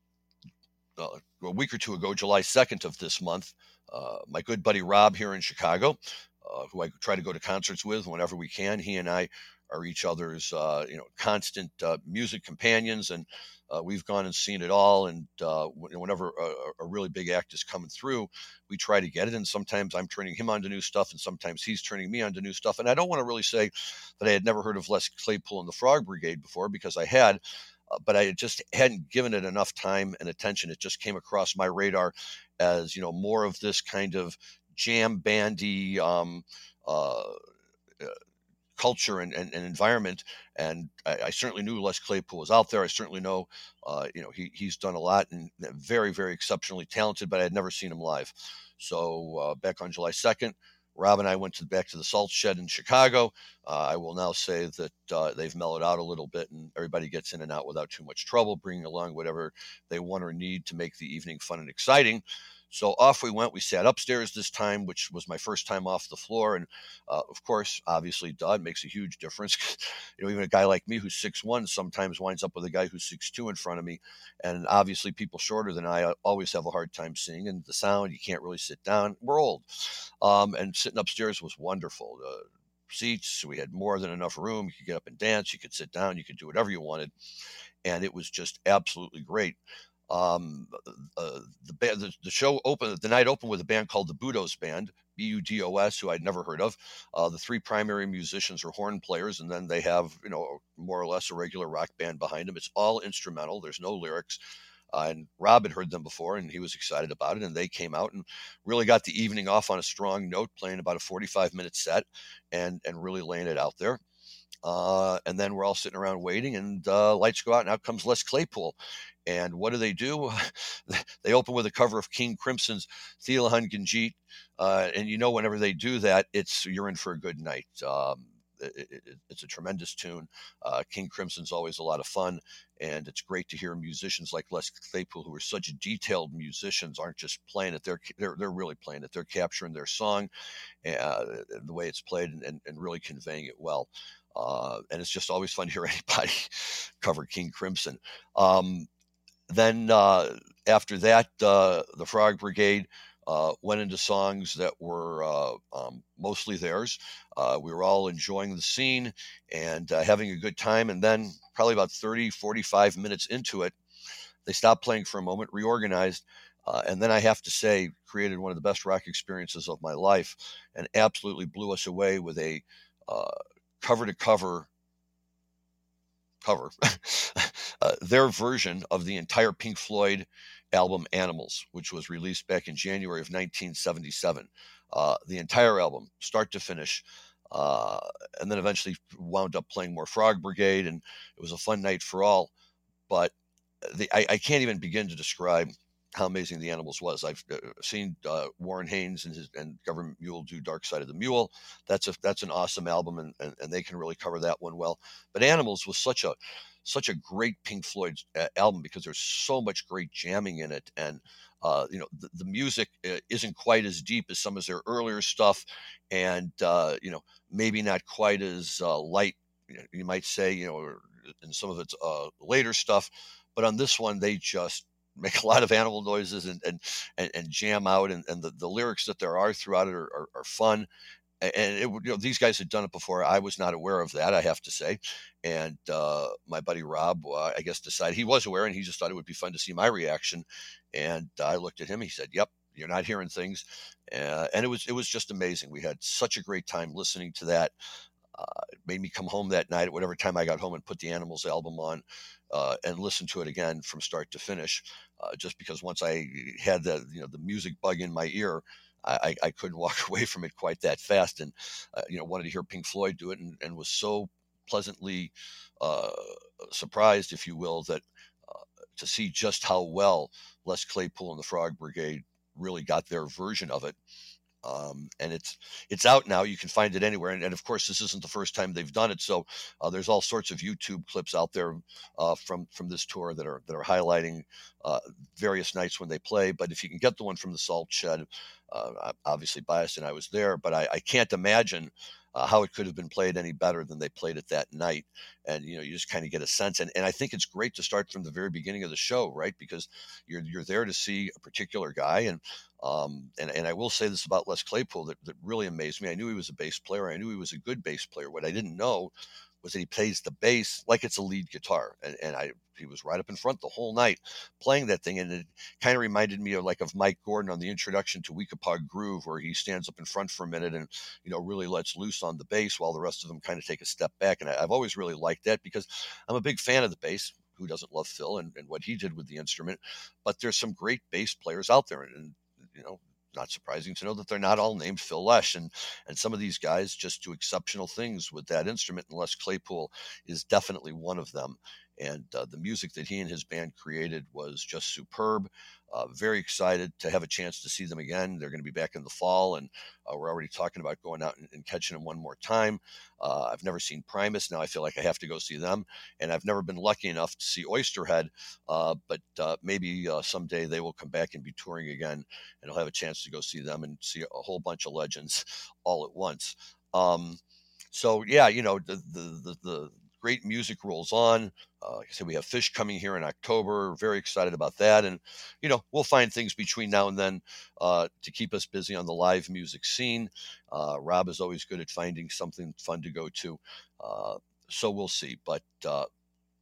uh, a week or two ago, July second of this month, uh, my good buddy Rob here in Chicago, uh, who I try to go to concerts with whenever we can, he and I are each other's, uh, you know, constant uh, music companions, and uh, we've gone and seen it all. And uh, whenever a, a really big act is coming through, we try to get it. And sometimes I'm turning him on to new stuff, and sometimes he's turning me on to new stuff. And I don't want to really say that I had never heard of Les Claypool and the Frog Brigade before, because I had. Uh, but I just hadn't given it enough time and attention. It just came across my radar as, you know, more of this kind of jam bandy um, uh, uh, culture and, and, and environment. And I, I certainly knew Les Claypool was out there. I certainly know, uh, you know, he, he's done a lot and very, very exceptionally talented, but I had never seen him live. So uh, back on July second, Rob and I went to back to the Salt Shed in Chicago. Uh, I will now say that uh, they've mellowed out a little bit, and everybody gets in and out without too much trouble, bringing along whatever they want or need to make the evening fun and exciting. So off we went. We sat upstairs this time, which was my first time off the floor. And uh, of course, obviously, duh, it makes a huge difference. You know, even a guy like me who's six one sometimes winds up with a guy who's six two in front of me. And obviously, people shorter than I always have a hard time seeing. And the sound, you can't really sit down. We're old. Um, and sitting upstairs was wonderful. The seats, we had more than enough room. You could get up and dance. You could sit down. You could do whatever you wanted. And it was just absolutely great. Um, uh, the, band, the the show opened, the night opened with a band called the Budos Band, B U D O S, who I'd never heard of. Uh, the three primary musicians are horn players, and then they have, you know, more or less a regular rock band behind them. It's all instrumental. There's no lyrics. Uh, and Rob had heard them before, and he was excited about it. And they came out and really got the evening off on a strong note, playing about a forty-five minute set, and and really laying it out there. Uh, and then we're all sitting around waiting, and uh, lights go out, and out comes Les Claypool. And what do they do? They open with a cover of King Crimson's Thielahan Gingit. Uh, and you know, whenever they do that, it's you're in for a good night. Um, it, it, it's a tremendous tune. Uh, King Crimson's always a lot of fun, and it's great to hear musicians like Les Claypool, who are such detailed musicians, aren't just playing it; they're they're, they're really playing it. They're capturing their song, uh, the way it's played, and, and really conveying it well. Uh, and it's just always fun to hear anybody cover King Crimson. Um, then uh, after that, uh, the Frog Brigade uh, went into songs that were uh, um, mostly theirs. Uh, we were all enjoying the scene and uh, having a good time. And then probably about thirty, forty-five minutes into it, they stopped playing for a moment, reorganized, uh, and then I have to say, created one of the best rock experiences of my life, and absolutely blew us away with a uh, cover to cover cover uh, their version of the entire Pink Floyd album Animals, which was released back in January of nineteen seventy-seven. Uh, the entire album, start to finish. Uh, and then eventually wound up playing more Frog Brigade, and it was a fun night for all. But the, I, I can't even begin to describe how amazing the Animals was. I've uh, seen uh, Warren Haynes and his and Government Mule do Dark Side of the Mule. That's a that's an awesome album, and, and, and they can really cover that one well. But Animals was such a such a great Pink Floyd uh, album because there's so much great jamming in it, and uh, you know the, the music uh, isn't quite as deep as some of their earlier stuff, and uh, you know maybe not quite as uh, light, you might say, you know, in some of its uh, later stuff. But on this one, they just make a lot of animal noises and and, and, and jam out, and, and the, the lyrics that there are throughout it are, are, are fun. And it, you know, these guys had done it before. I was not aware of that, I have to say. And uh, my buddy Rob, uh, I guess, decided he was aware, and he just thought it would be fun to see my reaction. And I looked at him. He said, "Yep, you're not hearing things," uh, and it was it was just amazing. We had such a great time listening to that. Uh, it made me come home that night at whatever time I got home and put the Animals album on uh, and listen to it again from start to finish. Uh, just because once I had the you know the music bug in my ear, I, I couldn't walk away from it quite that fast, and uh, you know wanted to hear Pink Floyd do it, and, and was so pleasantly uh, surprised, if you will, that uh, to see just how well Les Claypool and the Frog Brigade really got their version of it. Um, and it's it's out now. You can find it anywhere. And, and of course, this isn't the first time they've done it. So uh, there's all sorts of YouTube clips out there uh, from from this tour that are that are highlighting uh, various nights when they play. But if you can get the one from the Salt Shed, uh, obviously biased, and I was there, but I, I can't imagine uh, how it could have been played any better than they played it that night. And you know, you just kind of get a sense. And and I think it's great to start from the very beginning of the show, right? Because you're you're there to see a particular guy, and Um, and, and I will say this about Les Claypool that, that really amazed me. I knew he was a bass player. I knew he was a good bass player. What I didn't know was that he plays the bass like it's a lead guitar. And, and I, he was right up in front the whole night playing that thing. And it kind of reminded me of like of Mike Gordon on the introduction to Weekapaug Groove, where he stands up in front for a minute and, you know, really lets loose on the bass while the rest of them kind of take a step back. And I, I've always really liked that because I'm a big fan of the bass. Who doesn't love Phil and, and what he did with the instrument? But there's some great bass players out there. And, you know, not surprising to know that they're not all named Phil Lesh, and and some of these guys just do exceptional things with that instrument. And Les Claypool is definitely one of them. And uh, the music that he and his band created was just superb. Uh, very excited to have a chance to see them again. They're going to be back in the fall, and uh, we're already talking about going out and, and catching them one more time. Uh, I've never seen Primus. Now I feel like I have to go see them, and I've never been lucky enough to see Oysterhead. Uh, but uh, maybe uh, someday they will come back and be touring again, and I'll have a chance to go see them and see a whole bunch of legends all at once. Um, so yeah, you know, the the the, the great music rolls on. Uh, like I said, we have Phish coming here in October. Very excited about that. And, you know, we'll find things between now and then uh, to keep us busy on the live music scene. Uh, Rob is always good at finding something fun to go to. Uh, so we'll see. But uh,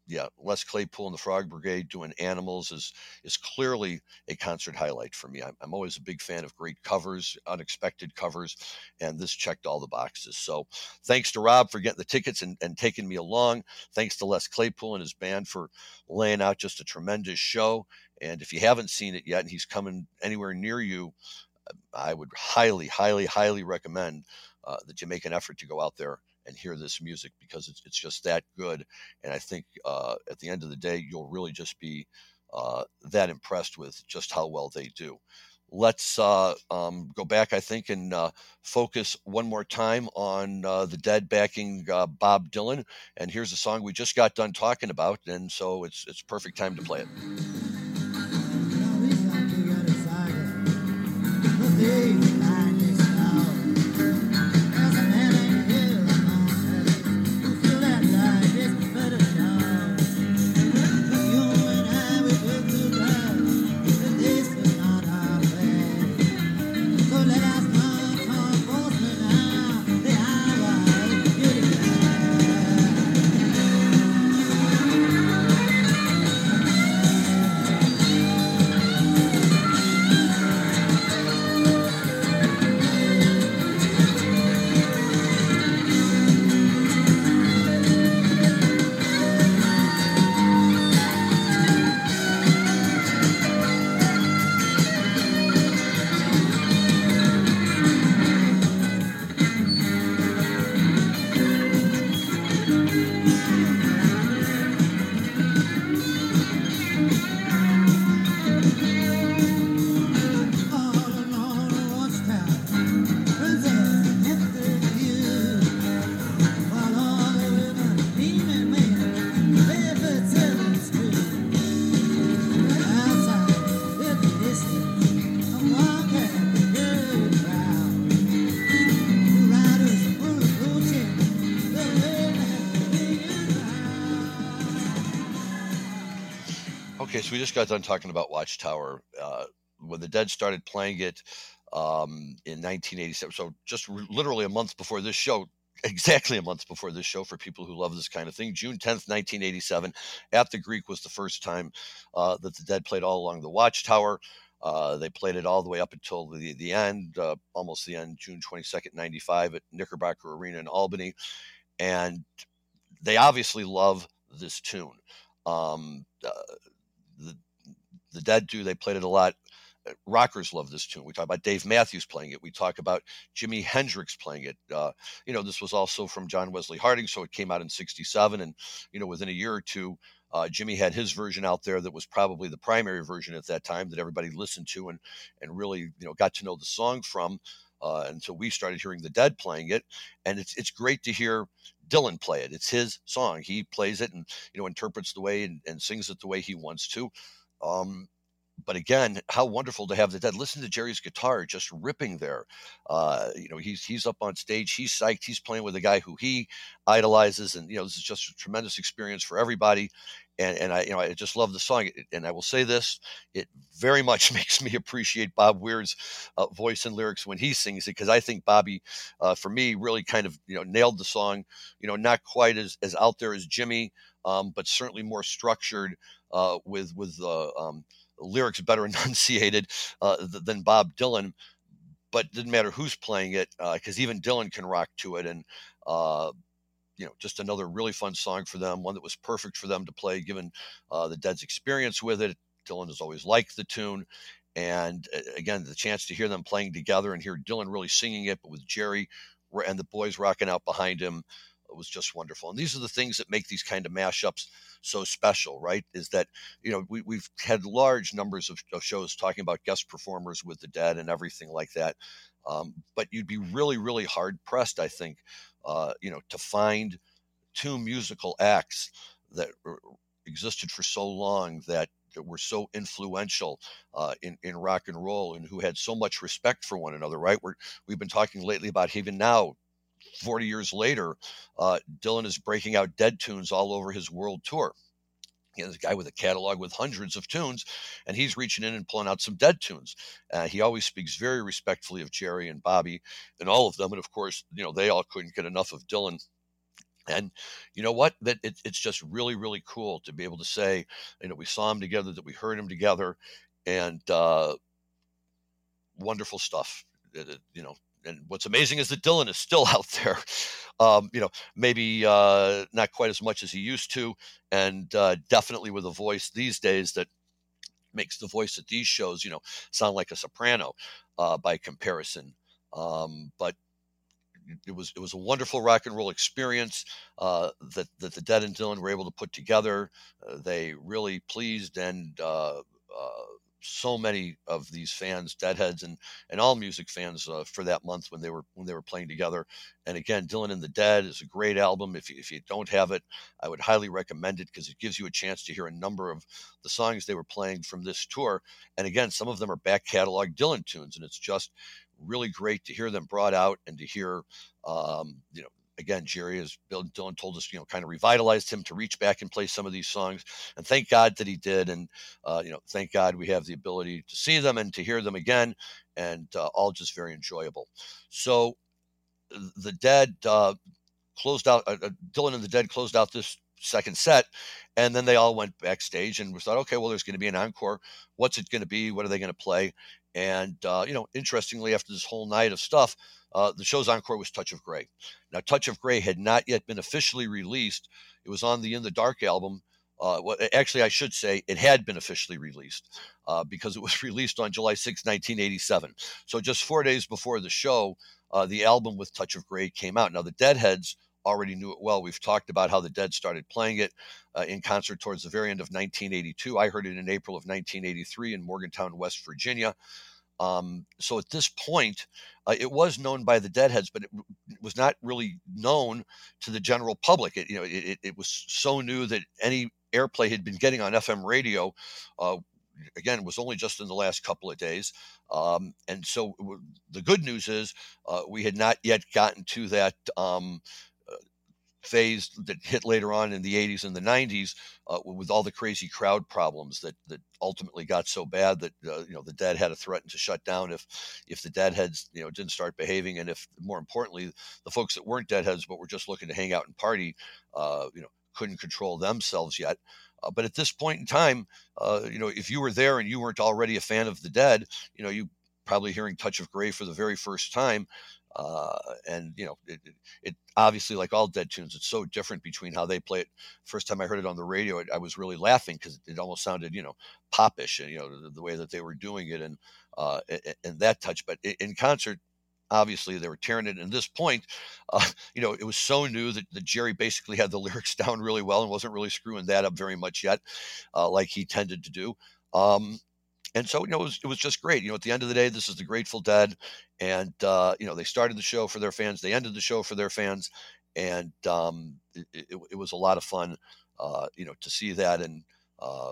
yeah, Les Claypool and the Frog Brigade doing Animals is is clearly a concert highlight for me. I'm, I'm always a big fan of great covers, unexpected covers, and this checked all the boxes. So thanks to Rob for getting the tickets and, and taking me along. Thanks to Les Claypool and his band for laying out just a tremendous show. And if you haven't seen it yet and he's coming anywhere near you, I would highly, highly, highly recommend uh, that you make an effort to go out there and hear this music because it's, it's just that good. And I think uh, at the end of the day, you'll really just be uh, that impressed with just how well they do. Let's uh, um, go back, I think, and uh, focus one more time on uh, the Dead backing uh, Bob Dylan. And here's a song we just got done talking about, and so it's it's perfect time to play it. Okay, so we just got done talking about Watchtower. Uh, when the Dead started playing it um, in nineteen eighty-seven, so just r- literally a month before this show, exactly a month before this show for people who love this kind of thing, June tenth, nineteen eighty-seven, at the Greek was the first time uh, that the Dead played all along the Watchtower. Uh, they played it all the way up until the, the end, uh, almost the end, June twenty-second, ninety-five at Knickerbocker Arena in Albany. And they obviously love this tune. Um, uh, the the Dead do. They played it a lot. Uh, Rockers love this tune. We talk about Dave Matthews playing it. We talk about Jimi Hendrix playing it. Uh, you know, this was also from John Wesley Harding, so it came out in sixty-seven. And, you know, within a year or two, uh, Jimmy had his version out there that was probably the primary version at that time that everybody listened to and, and really, you know, got to know the song from uh, until we started hearing the Dead playing it. And it's, it's great to hear Dylan play it. It's his song. He plays it and, you know, interprets the way and, and sings it the way he wants to. Um, but again, how wonderful to have the Dead. Listen to Jerry's guitar just ripping there. Uh, you know, he's he's up on stage. He's psyched. He's playing with a guy who he idolizes, and you know, this is just a tremendous experience for everybody. And and I you know I just love the song. And I will say this: it very much makes me appreciate Bob Weir's uh, voice and lyrics when he sings it, because I think Bobby, uh, for me, really kind of you know nailed the song. You know, not quite as as out there as Jimmy, um, but certainly more structured uh, with with uh, um, lyrics better enunciated uh, th- than Bob Dylan. But it didn't matter who's playing it, because uh, even Dylan can rock to it. And uh, you know, just another really fun song for them, one that was perfect for them to play, given uh, the Dead's experience with it. Dylan has always liked the tune. And uh, again, the chance to hear them playing together and hear Dylan really singing it, but with Jerry and the boys rocking out behind him, it was just wonderful. And these are the things that make these kind of mashups so special, right? Is that, you know, we, we've had large numbers of, of shows talking about guest performers with the Dead and everything like that. Um, but you'd be really, really hard pressed, I think, uh, you know, to find two musical acts that existed for so long that, that were so influential uh, in, in rock and roll and who had so much respect for one another, right? We're, we've been talking lately about even now, forty years later, uh, Dylan is breaking out Dead tunes all over his world tour. You know, this guy with a catalog with hundreds of tunes, and he's reaching in and pulling out some Dead tunes. Uh, he always speaks very respectfully of Jerry and Bobby and all of them. And of course, you know, they all couldn't get enough of Dylan. And you know what? That it, it's just really, really cool to be able to say, you know, we saw them together, that we heard them together, and uh, wonderful stuff. It- it- you know, and what's amazing is that Dylan is still out there. Um, you know, maybe uh, not quite as much as he used to, and uh, definitely with a voice these days that makes the voice at these shows, you know, sound like a soprano uh, by comparison. Um, but it was it was a wonderful rock and roll experience uh, that that the Dead and Dylan were able to put together. Uh, they really pleased and uh, uh, so many of these fans, Deadheads and and all music fans uh, for that month when they were when they were playing together. And again, Dylan and the Dead is a great album. If you, if you don't have it, I would highly recommend it because it gives you a chance to hear a number of the songs they were playing from this tour. And again, some of them are back catalog Dylan tunes, and it's just really great to hear them brought out and to hear um, you know, again, Jerry, as Bill Dylan told us, you know, kind of revitalized him to reach back and play some of these songs. And thank God that he did. And, uh, you know, thank God we have the ability to see them and to hear them again, and uh, all just very enjoyable. So the Dead uh, closed out, uh, uh, Dylan and the Dead closed out this second set, and then they all went backstage and we thought, okay, well, there's going to be an encore. What's it going to be? What are they going to play? And uh, you know, interestingly, after this whole night of stuff, uh, the show's encore was Touch of Grey. Now, Touch of Grey had not yet been officially released. It was on the In the Dark album. Uh, well, actually, I should say it had been officially released uh, because it was released on July sixth, nineteen eighty-seven. So just four days before the show, uh, the album with Touch of Grey came out. Now, the Deadheads already knew it well. We've talked about how the Dead started playing it uh, in concert towards the very end of nineteen eighty-two. I heard it in April of nineteen eighty-three in Morgantown, West Virginia. Um, so at this point, uh, it was known by the Deadheads, but it, it was not really known to the general public. It, you know, it, it, it was so new that any airplay had been getting on F M radio, uh, again, was only just in the last couple of days. Um, and so w- the good news is uh, we had not yet gotten to that um, uh, phase that hit later on in the eighties and the nineties uh, with all the crazy crowd problems that that ultimately got so bad that uh, you know, the Dead had to threaten to shut down if if the Deadheads, you know, didn't start behaving, and if, more importantly, the folks that weren't Deadheads but were just looking to hang out and party, uh, you know, couldn't control themselves yet. Uh, but at this point in time, uh, you know, if you were there and you weren't already a fan of the Dead, you know, you probably hearing Touch of Grey for the very first time. Uh, and you know, it, it, it obviously, like all Dead tunes, it's so different between how they play it. First time I heard it on the radio, it, I was really laughing because it almost sounded, you know, popish, and you know, the, the way that they were doing it, and uh, and, and that touch. But in concert, obviously they were tearing it. And at this point, uh, you know, it was so new that, that Jerry basically had the lyrics down really well and wasn't really screwing that up very much yet, uh, like he tended to do. Um, and so, you know, it was, it was just great. You know, at the end of the day, this is the Grateful Dead, and uh, you know, they started the show for their fans, they ended the show for their fans, and um, it, it, it was a lot of fun, uh, you know, to see that. And uh,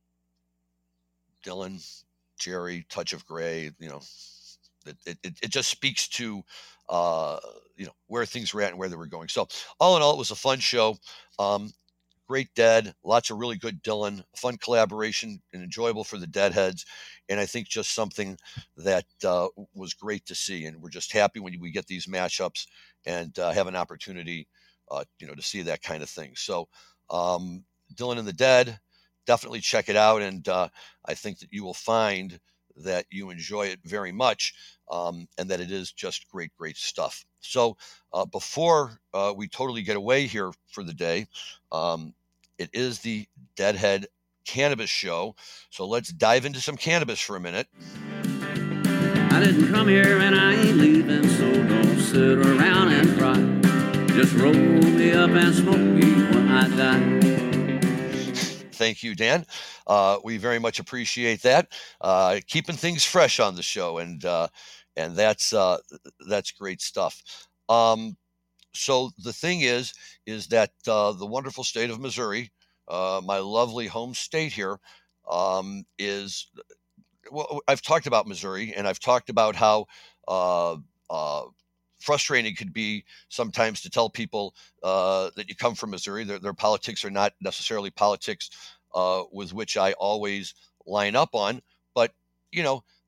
Dylan, Jerry, Touch of Grey, you know, it, it, it just speaks to uh, you know, where things were at and where they were going. So all in all, it was a fun show. Um, great Dead, lots of really good Dylan, fun collaboration, and enjoyable for the Deadheads. And I think just something that uh, was great to see. And we're just happy when we get these matchups and uh, have an opportunity, uh, you know, to see that kind of thing. So um, Dylan and the Dead, definitely check it out. And uh, I think that you will find that you enjoy it very much, um, and that it is just great, great stuff. So uh, before uh, we totally get away here for the day, um, it is the Deadhead Cannabis Show. So let's dive into some cannabis for a minute. I didn't come here and I ain't leaving, so don't sit around and cry. Just roll me up and smoke me when I die. Thank you, Dan. Uh, we very much appreciate that. Uh, keeping things fresh on the show, and uh, and that's uh, that's great stuff. Um, so the thing is, is that uh, the wonderful state of Missouri, uh, my lovely home state here, um, is, well, I've talked about Missouri, and I've talked about how uh, uh, frustrating it could be sometimes to tell people uh, that you come from Missouri. Their, their politics are not necessarily politics uh, with which I always line up on. But, you know,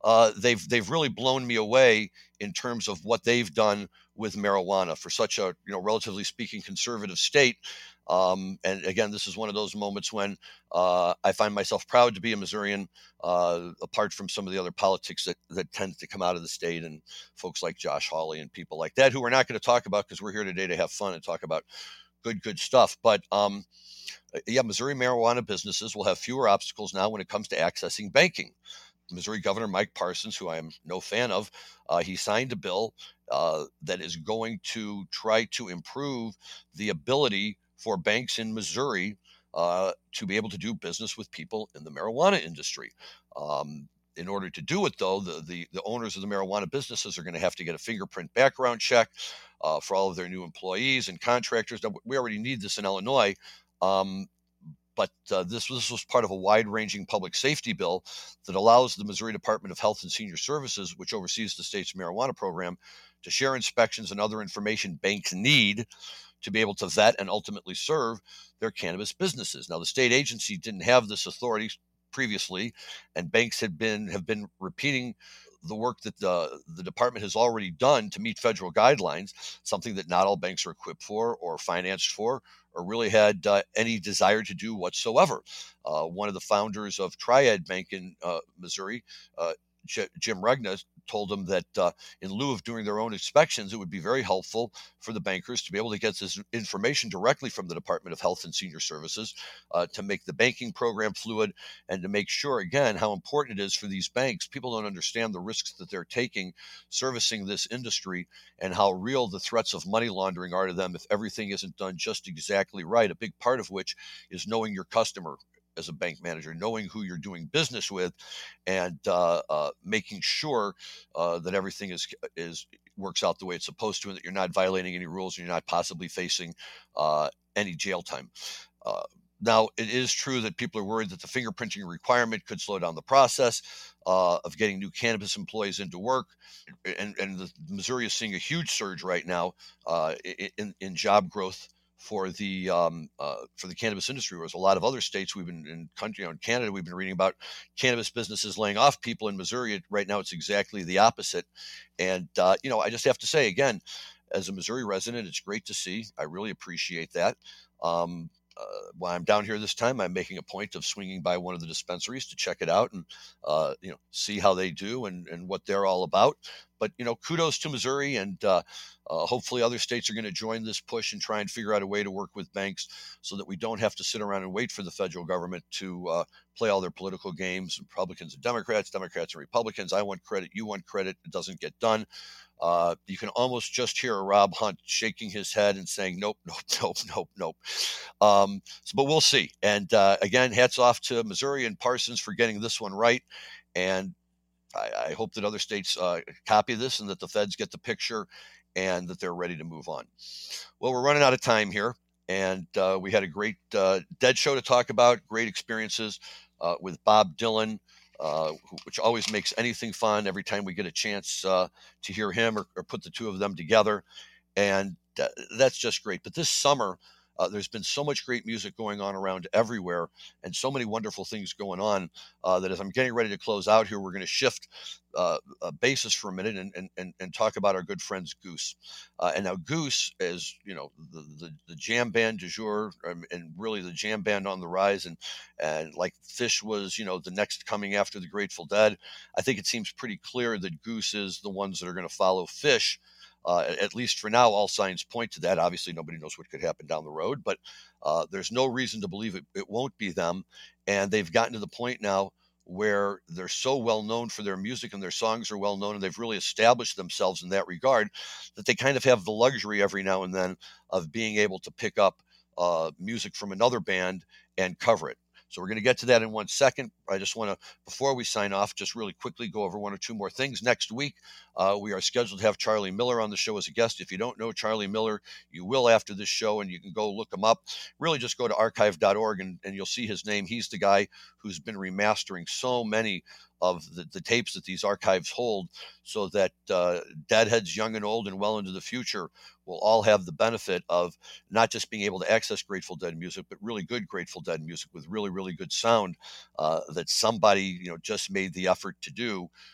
uh, they've they've really blown me away in terms of what they've done with marijuana for such a, you know, relatively speaking, conservative state. Um, and again, this is one of those moments when uh, I find myself proud to be a Missourian, uh, apart from some of the other politics that, that tend to come out of the state and folks like Josh Hawley and people like that, who we're not going to talk about because we're here today to have fun and talk about good, good stuff. But um, yeah, Missouri marijuana businesses will have fewer obstacles now when it comes to accessing banking. Missouri Governor Mike Parsons, who I am no fan of, uh, he signed a bill uh, that is going to try to improve the ability for banks in Missouri uh, to be able to do business with people in the marijuana industry. Um, in order to do it, though, the, the, the owners of the marijuana businesses are going to have to get a fingerprint background check uh, for all of their new employees and contractors. Now, we already need this in Illinois. Um, But uh, this, this was part of a wide-ranging public safety bill that allows the Missouri Department of Health and Senior Services, which oversees the state's marijuana program, to share inspections and other information banks need to be able to vet and ultimately serve their cannabis businesses. Now, the state agency didn't have this authority previously, and banks had been have been repeating the work that the, the department has already done to meet federal guidelines, something that not all banks are equipped for or financed for or really had uh, any desire to do whatsoever. Uh, one of the founders of Triad Bank in uh, Missouri, uh, J- Jim Regna, told them that uh, in lieu of doing their own inspections, it would be very helpful for the bankers to be able to get this information directly from the Department of Health and Senior Services uh, to make the banking program fluid and to make sure, again, how important it is for these banks. People don't understand the risks that they're taking servicing this industry and how real the threats of money laundering are to them if everything isn't done just exactly right, a big part of which is knowing your customer as a bank manager, knowing who you're doing business with, and uh, uh, making sure uh, that everything is is works out the way it's supposed to, and that you're not violating any rules and you're not possibly facing uh, any jail time. Uh, now, it is true that people are worried that the fingerprinting requirement could slow down the process uh, of getting new cannabis employees into work, and, and the, Missouri is seeing a huge surge right now uh, in, in job growth for the um, uh, for the cannabis industry, whereas a lot of other states we've been in country, you know, in Canada, we've been reading about cannabis businesses laying off people. In Missouri, right now, it's exactly the opposite. And uh, you know, I just have to say again, as a Missouri resident, it's great to see. I really appreciate that. Um, uh, while I'm down here this time, I'm making a point of swinging by one of the dispensaries to check it out and uh, you know, see how they do and, and what they're all about. But you know, kudos to Missouri, and uh, uh, hopefully other states are going to join this push and try and figure out a way to work with banks so that we don't have to sit around and wait for the federal government to uh, play all their political games, Republicans and Democrats, Democrats and Republicans. I want credit, you want credit. It doesn't get done. Uh, you can almost just hear Rob Hunt shaking his head and saying, nope, nope, nope, nope, nope. Um, so, but we'll see. And uh, again, hats off to Missouri and Parsons for getting this one right. And I, I hope that other states uh, copy this and that the feds get the picture and that they're ready to move on. Well, we're running out of time here. And uh, we had a great uh, Dead show to talk about, great experiences uh, with Bob Dylan, uh, which always makes anything fun every time we get a chance uh, to hear him or, or put the two of them together. And uh, that's just great. But this summer, uh, there's been so much great music going on around everywhere and so many wonderful things going on uh, that as I'm getting ready to close out here, we're going to shift uh, uh, basis for a minute and, and, and, and talk about our good friends Goose. Uh, and now Goose is, you know, the, the, the jam band du jour, um, and really the jam band on the rise. And, and like Phish was, you know, the next coming after the Grateful Dead. I think it seems pretty clear that Goose is the ones that are going to follow Phish. Uh, at least for now, all signs point to that. Obviously, nobody knows what could happen down the road, but uh, there's no reason to believe it, it won't be them. And they've gotten to the point now where they're so well known for their music and their songs are well known, and they've really established themselves in that regard that they kind of have the luxury every now and then of being able to pick up uh, music from another band and cover it. So we're going to get to that in one second. I just want to, before we sign off, just really quickly go over one or two more things. Next week, uh, we are scheduled to have Charlie Miller on the show as a guest. If you don't know Charlie Miller, you will after this show, and you can go look him up. Really just go to archive dot org and, and you'll see his name. He's the guy who's been remastering so many of the, the tapes that these archives hold so that uh, deadheads, young and old and well into the future, will all have the benefit of not just being able to access Grateful Dead music, but really good Grateful Dead music with really, really good sound uh, that somebody, you know, just made the effort to do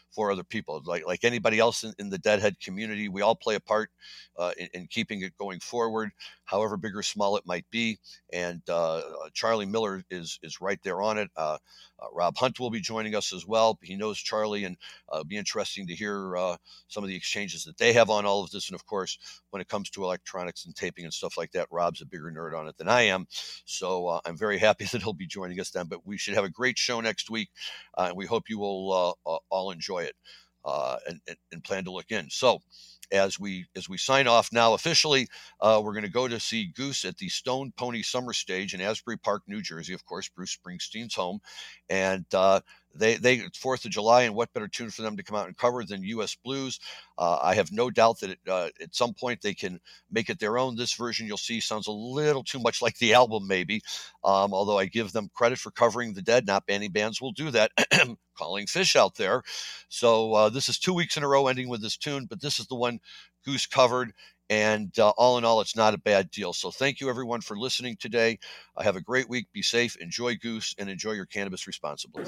for other people. Like like anybody else in, in the Deadhead community, we all play a part uh, in, in keeping it going forward, however big or small it might be. And uh, Charlie Miller is is right there on it. Uh, uh, Rob Hunt will be joining us as well. He knows Charlie, and uh, it'll be interesting to hear uh, some of the exchanges that they have on all of this. And of course, when it comes to electronics and taping and stuff like that, Rob's a bigger nerd on it than I am. So uh, I'm very happy that he'll be joining us then. But we should have a great show next week, uh, and we hope you will uh, all enjoy it uh, and, and, and plan to look in. So as we as we sign off now officially, uh, we're going to go to see Goose at the Stone Pony Summer Stage in Asbury Park, New Jersey, of course, Bruce Springsteen's home. And uh, they, they it's fourth of July, and what better tune for them to come out and cover than U S Blues? Uh, I have no doubt that it, uh, at some point they can make it their own. This version you'll see sounds a little too much like the album, maybe, um, although I give them credit for covering the Dead. Not many bands will do that. Calling fish out there. So uh, this is two weeks in a row ending with this tune, but this is the one Goose covered. And uh, all in all, it's not a bad deal. So thank you, everyone, for listening today. Uh, have a great week. Be safe. Enjoy Goose, and enjoy your cannabis responsibly.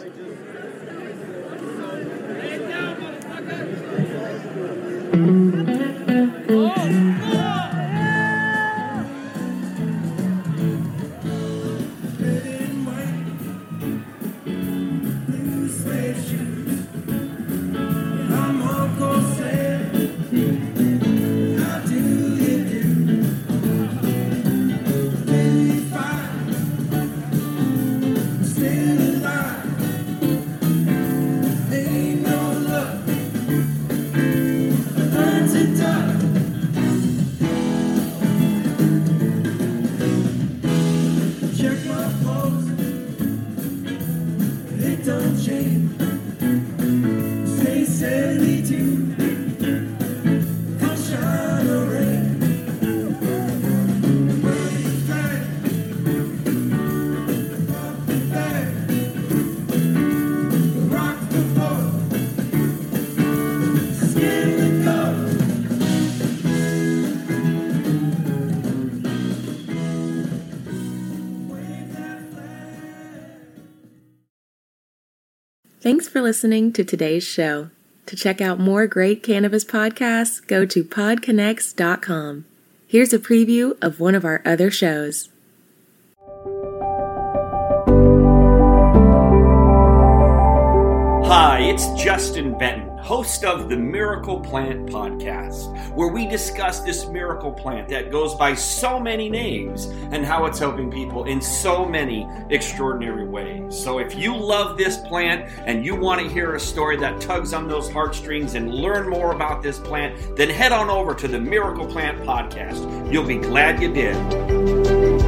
Thanks for listening to today's show. To check out more great cannabis podcasts, go to pod connects dot com. Here's a preview of one of our other shows. Hi, it's Justin Benton, host of the Miracle Plant Podcast, where we discuss this miracle plant that goes by so many names and how it's helping people in so many extraordinary ways. So if you love this plant and you want to hear a story that tugs on those heartstrings and learn more about this plant, then head on over to the Miracle Plant Podcast. You'll be glad you did.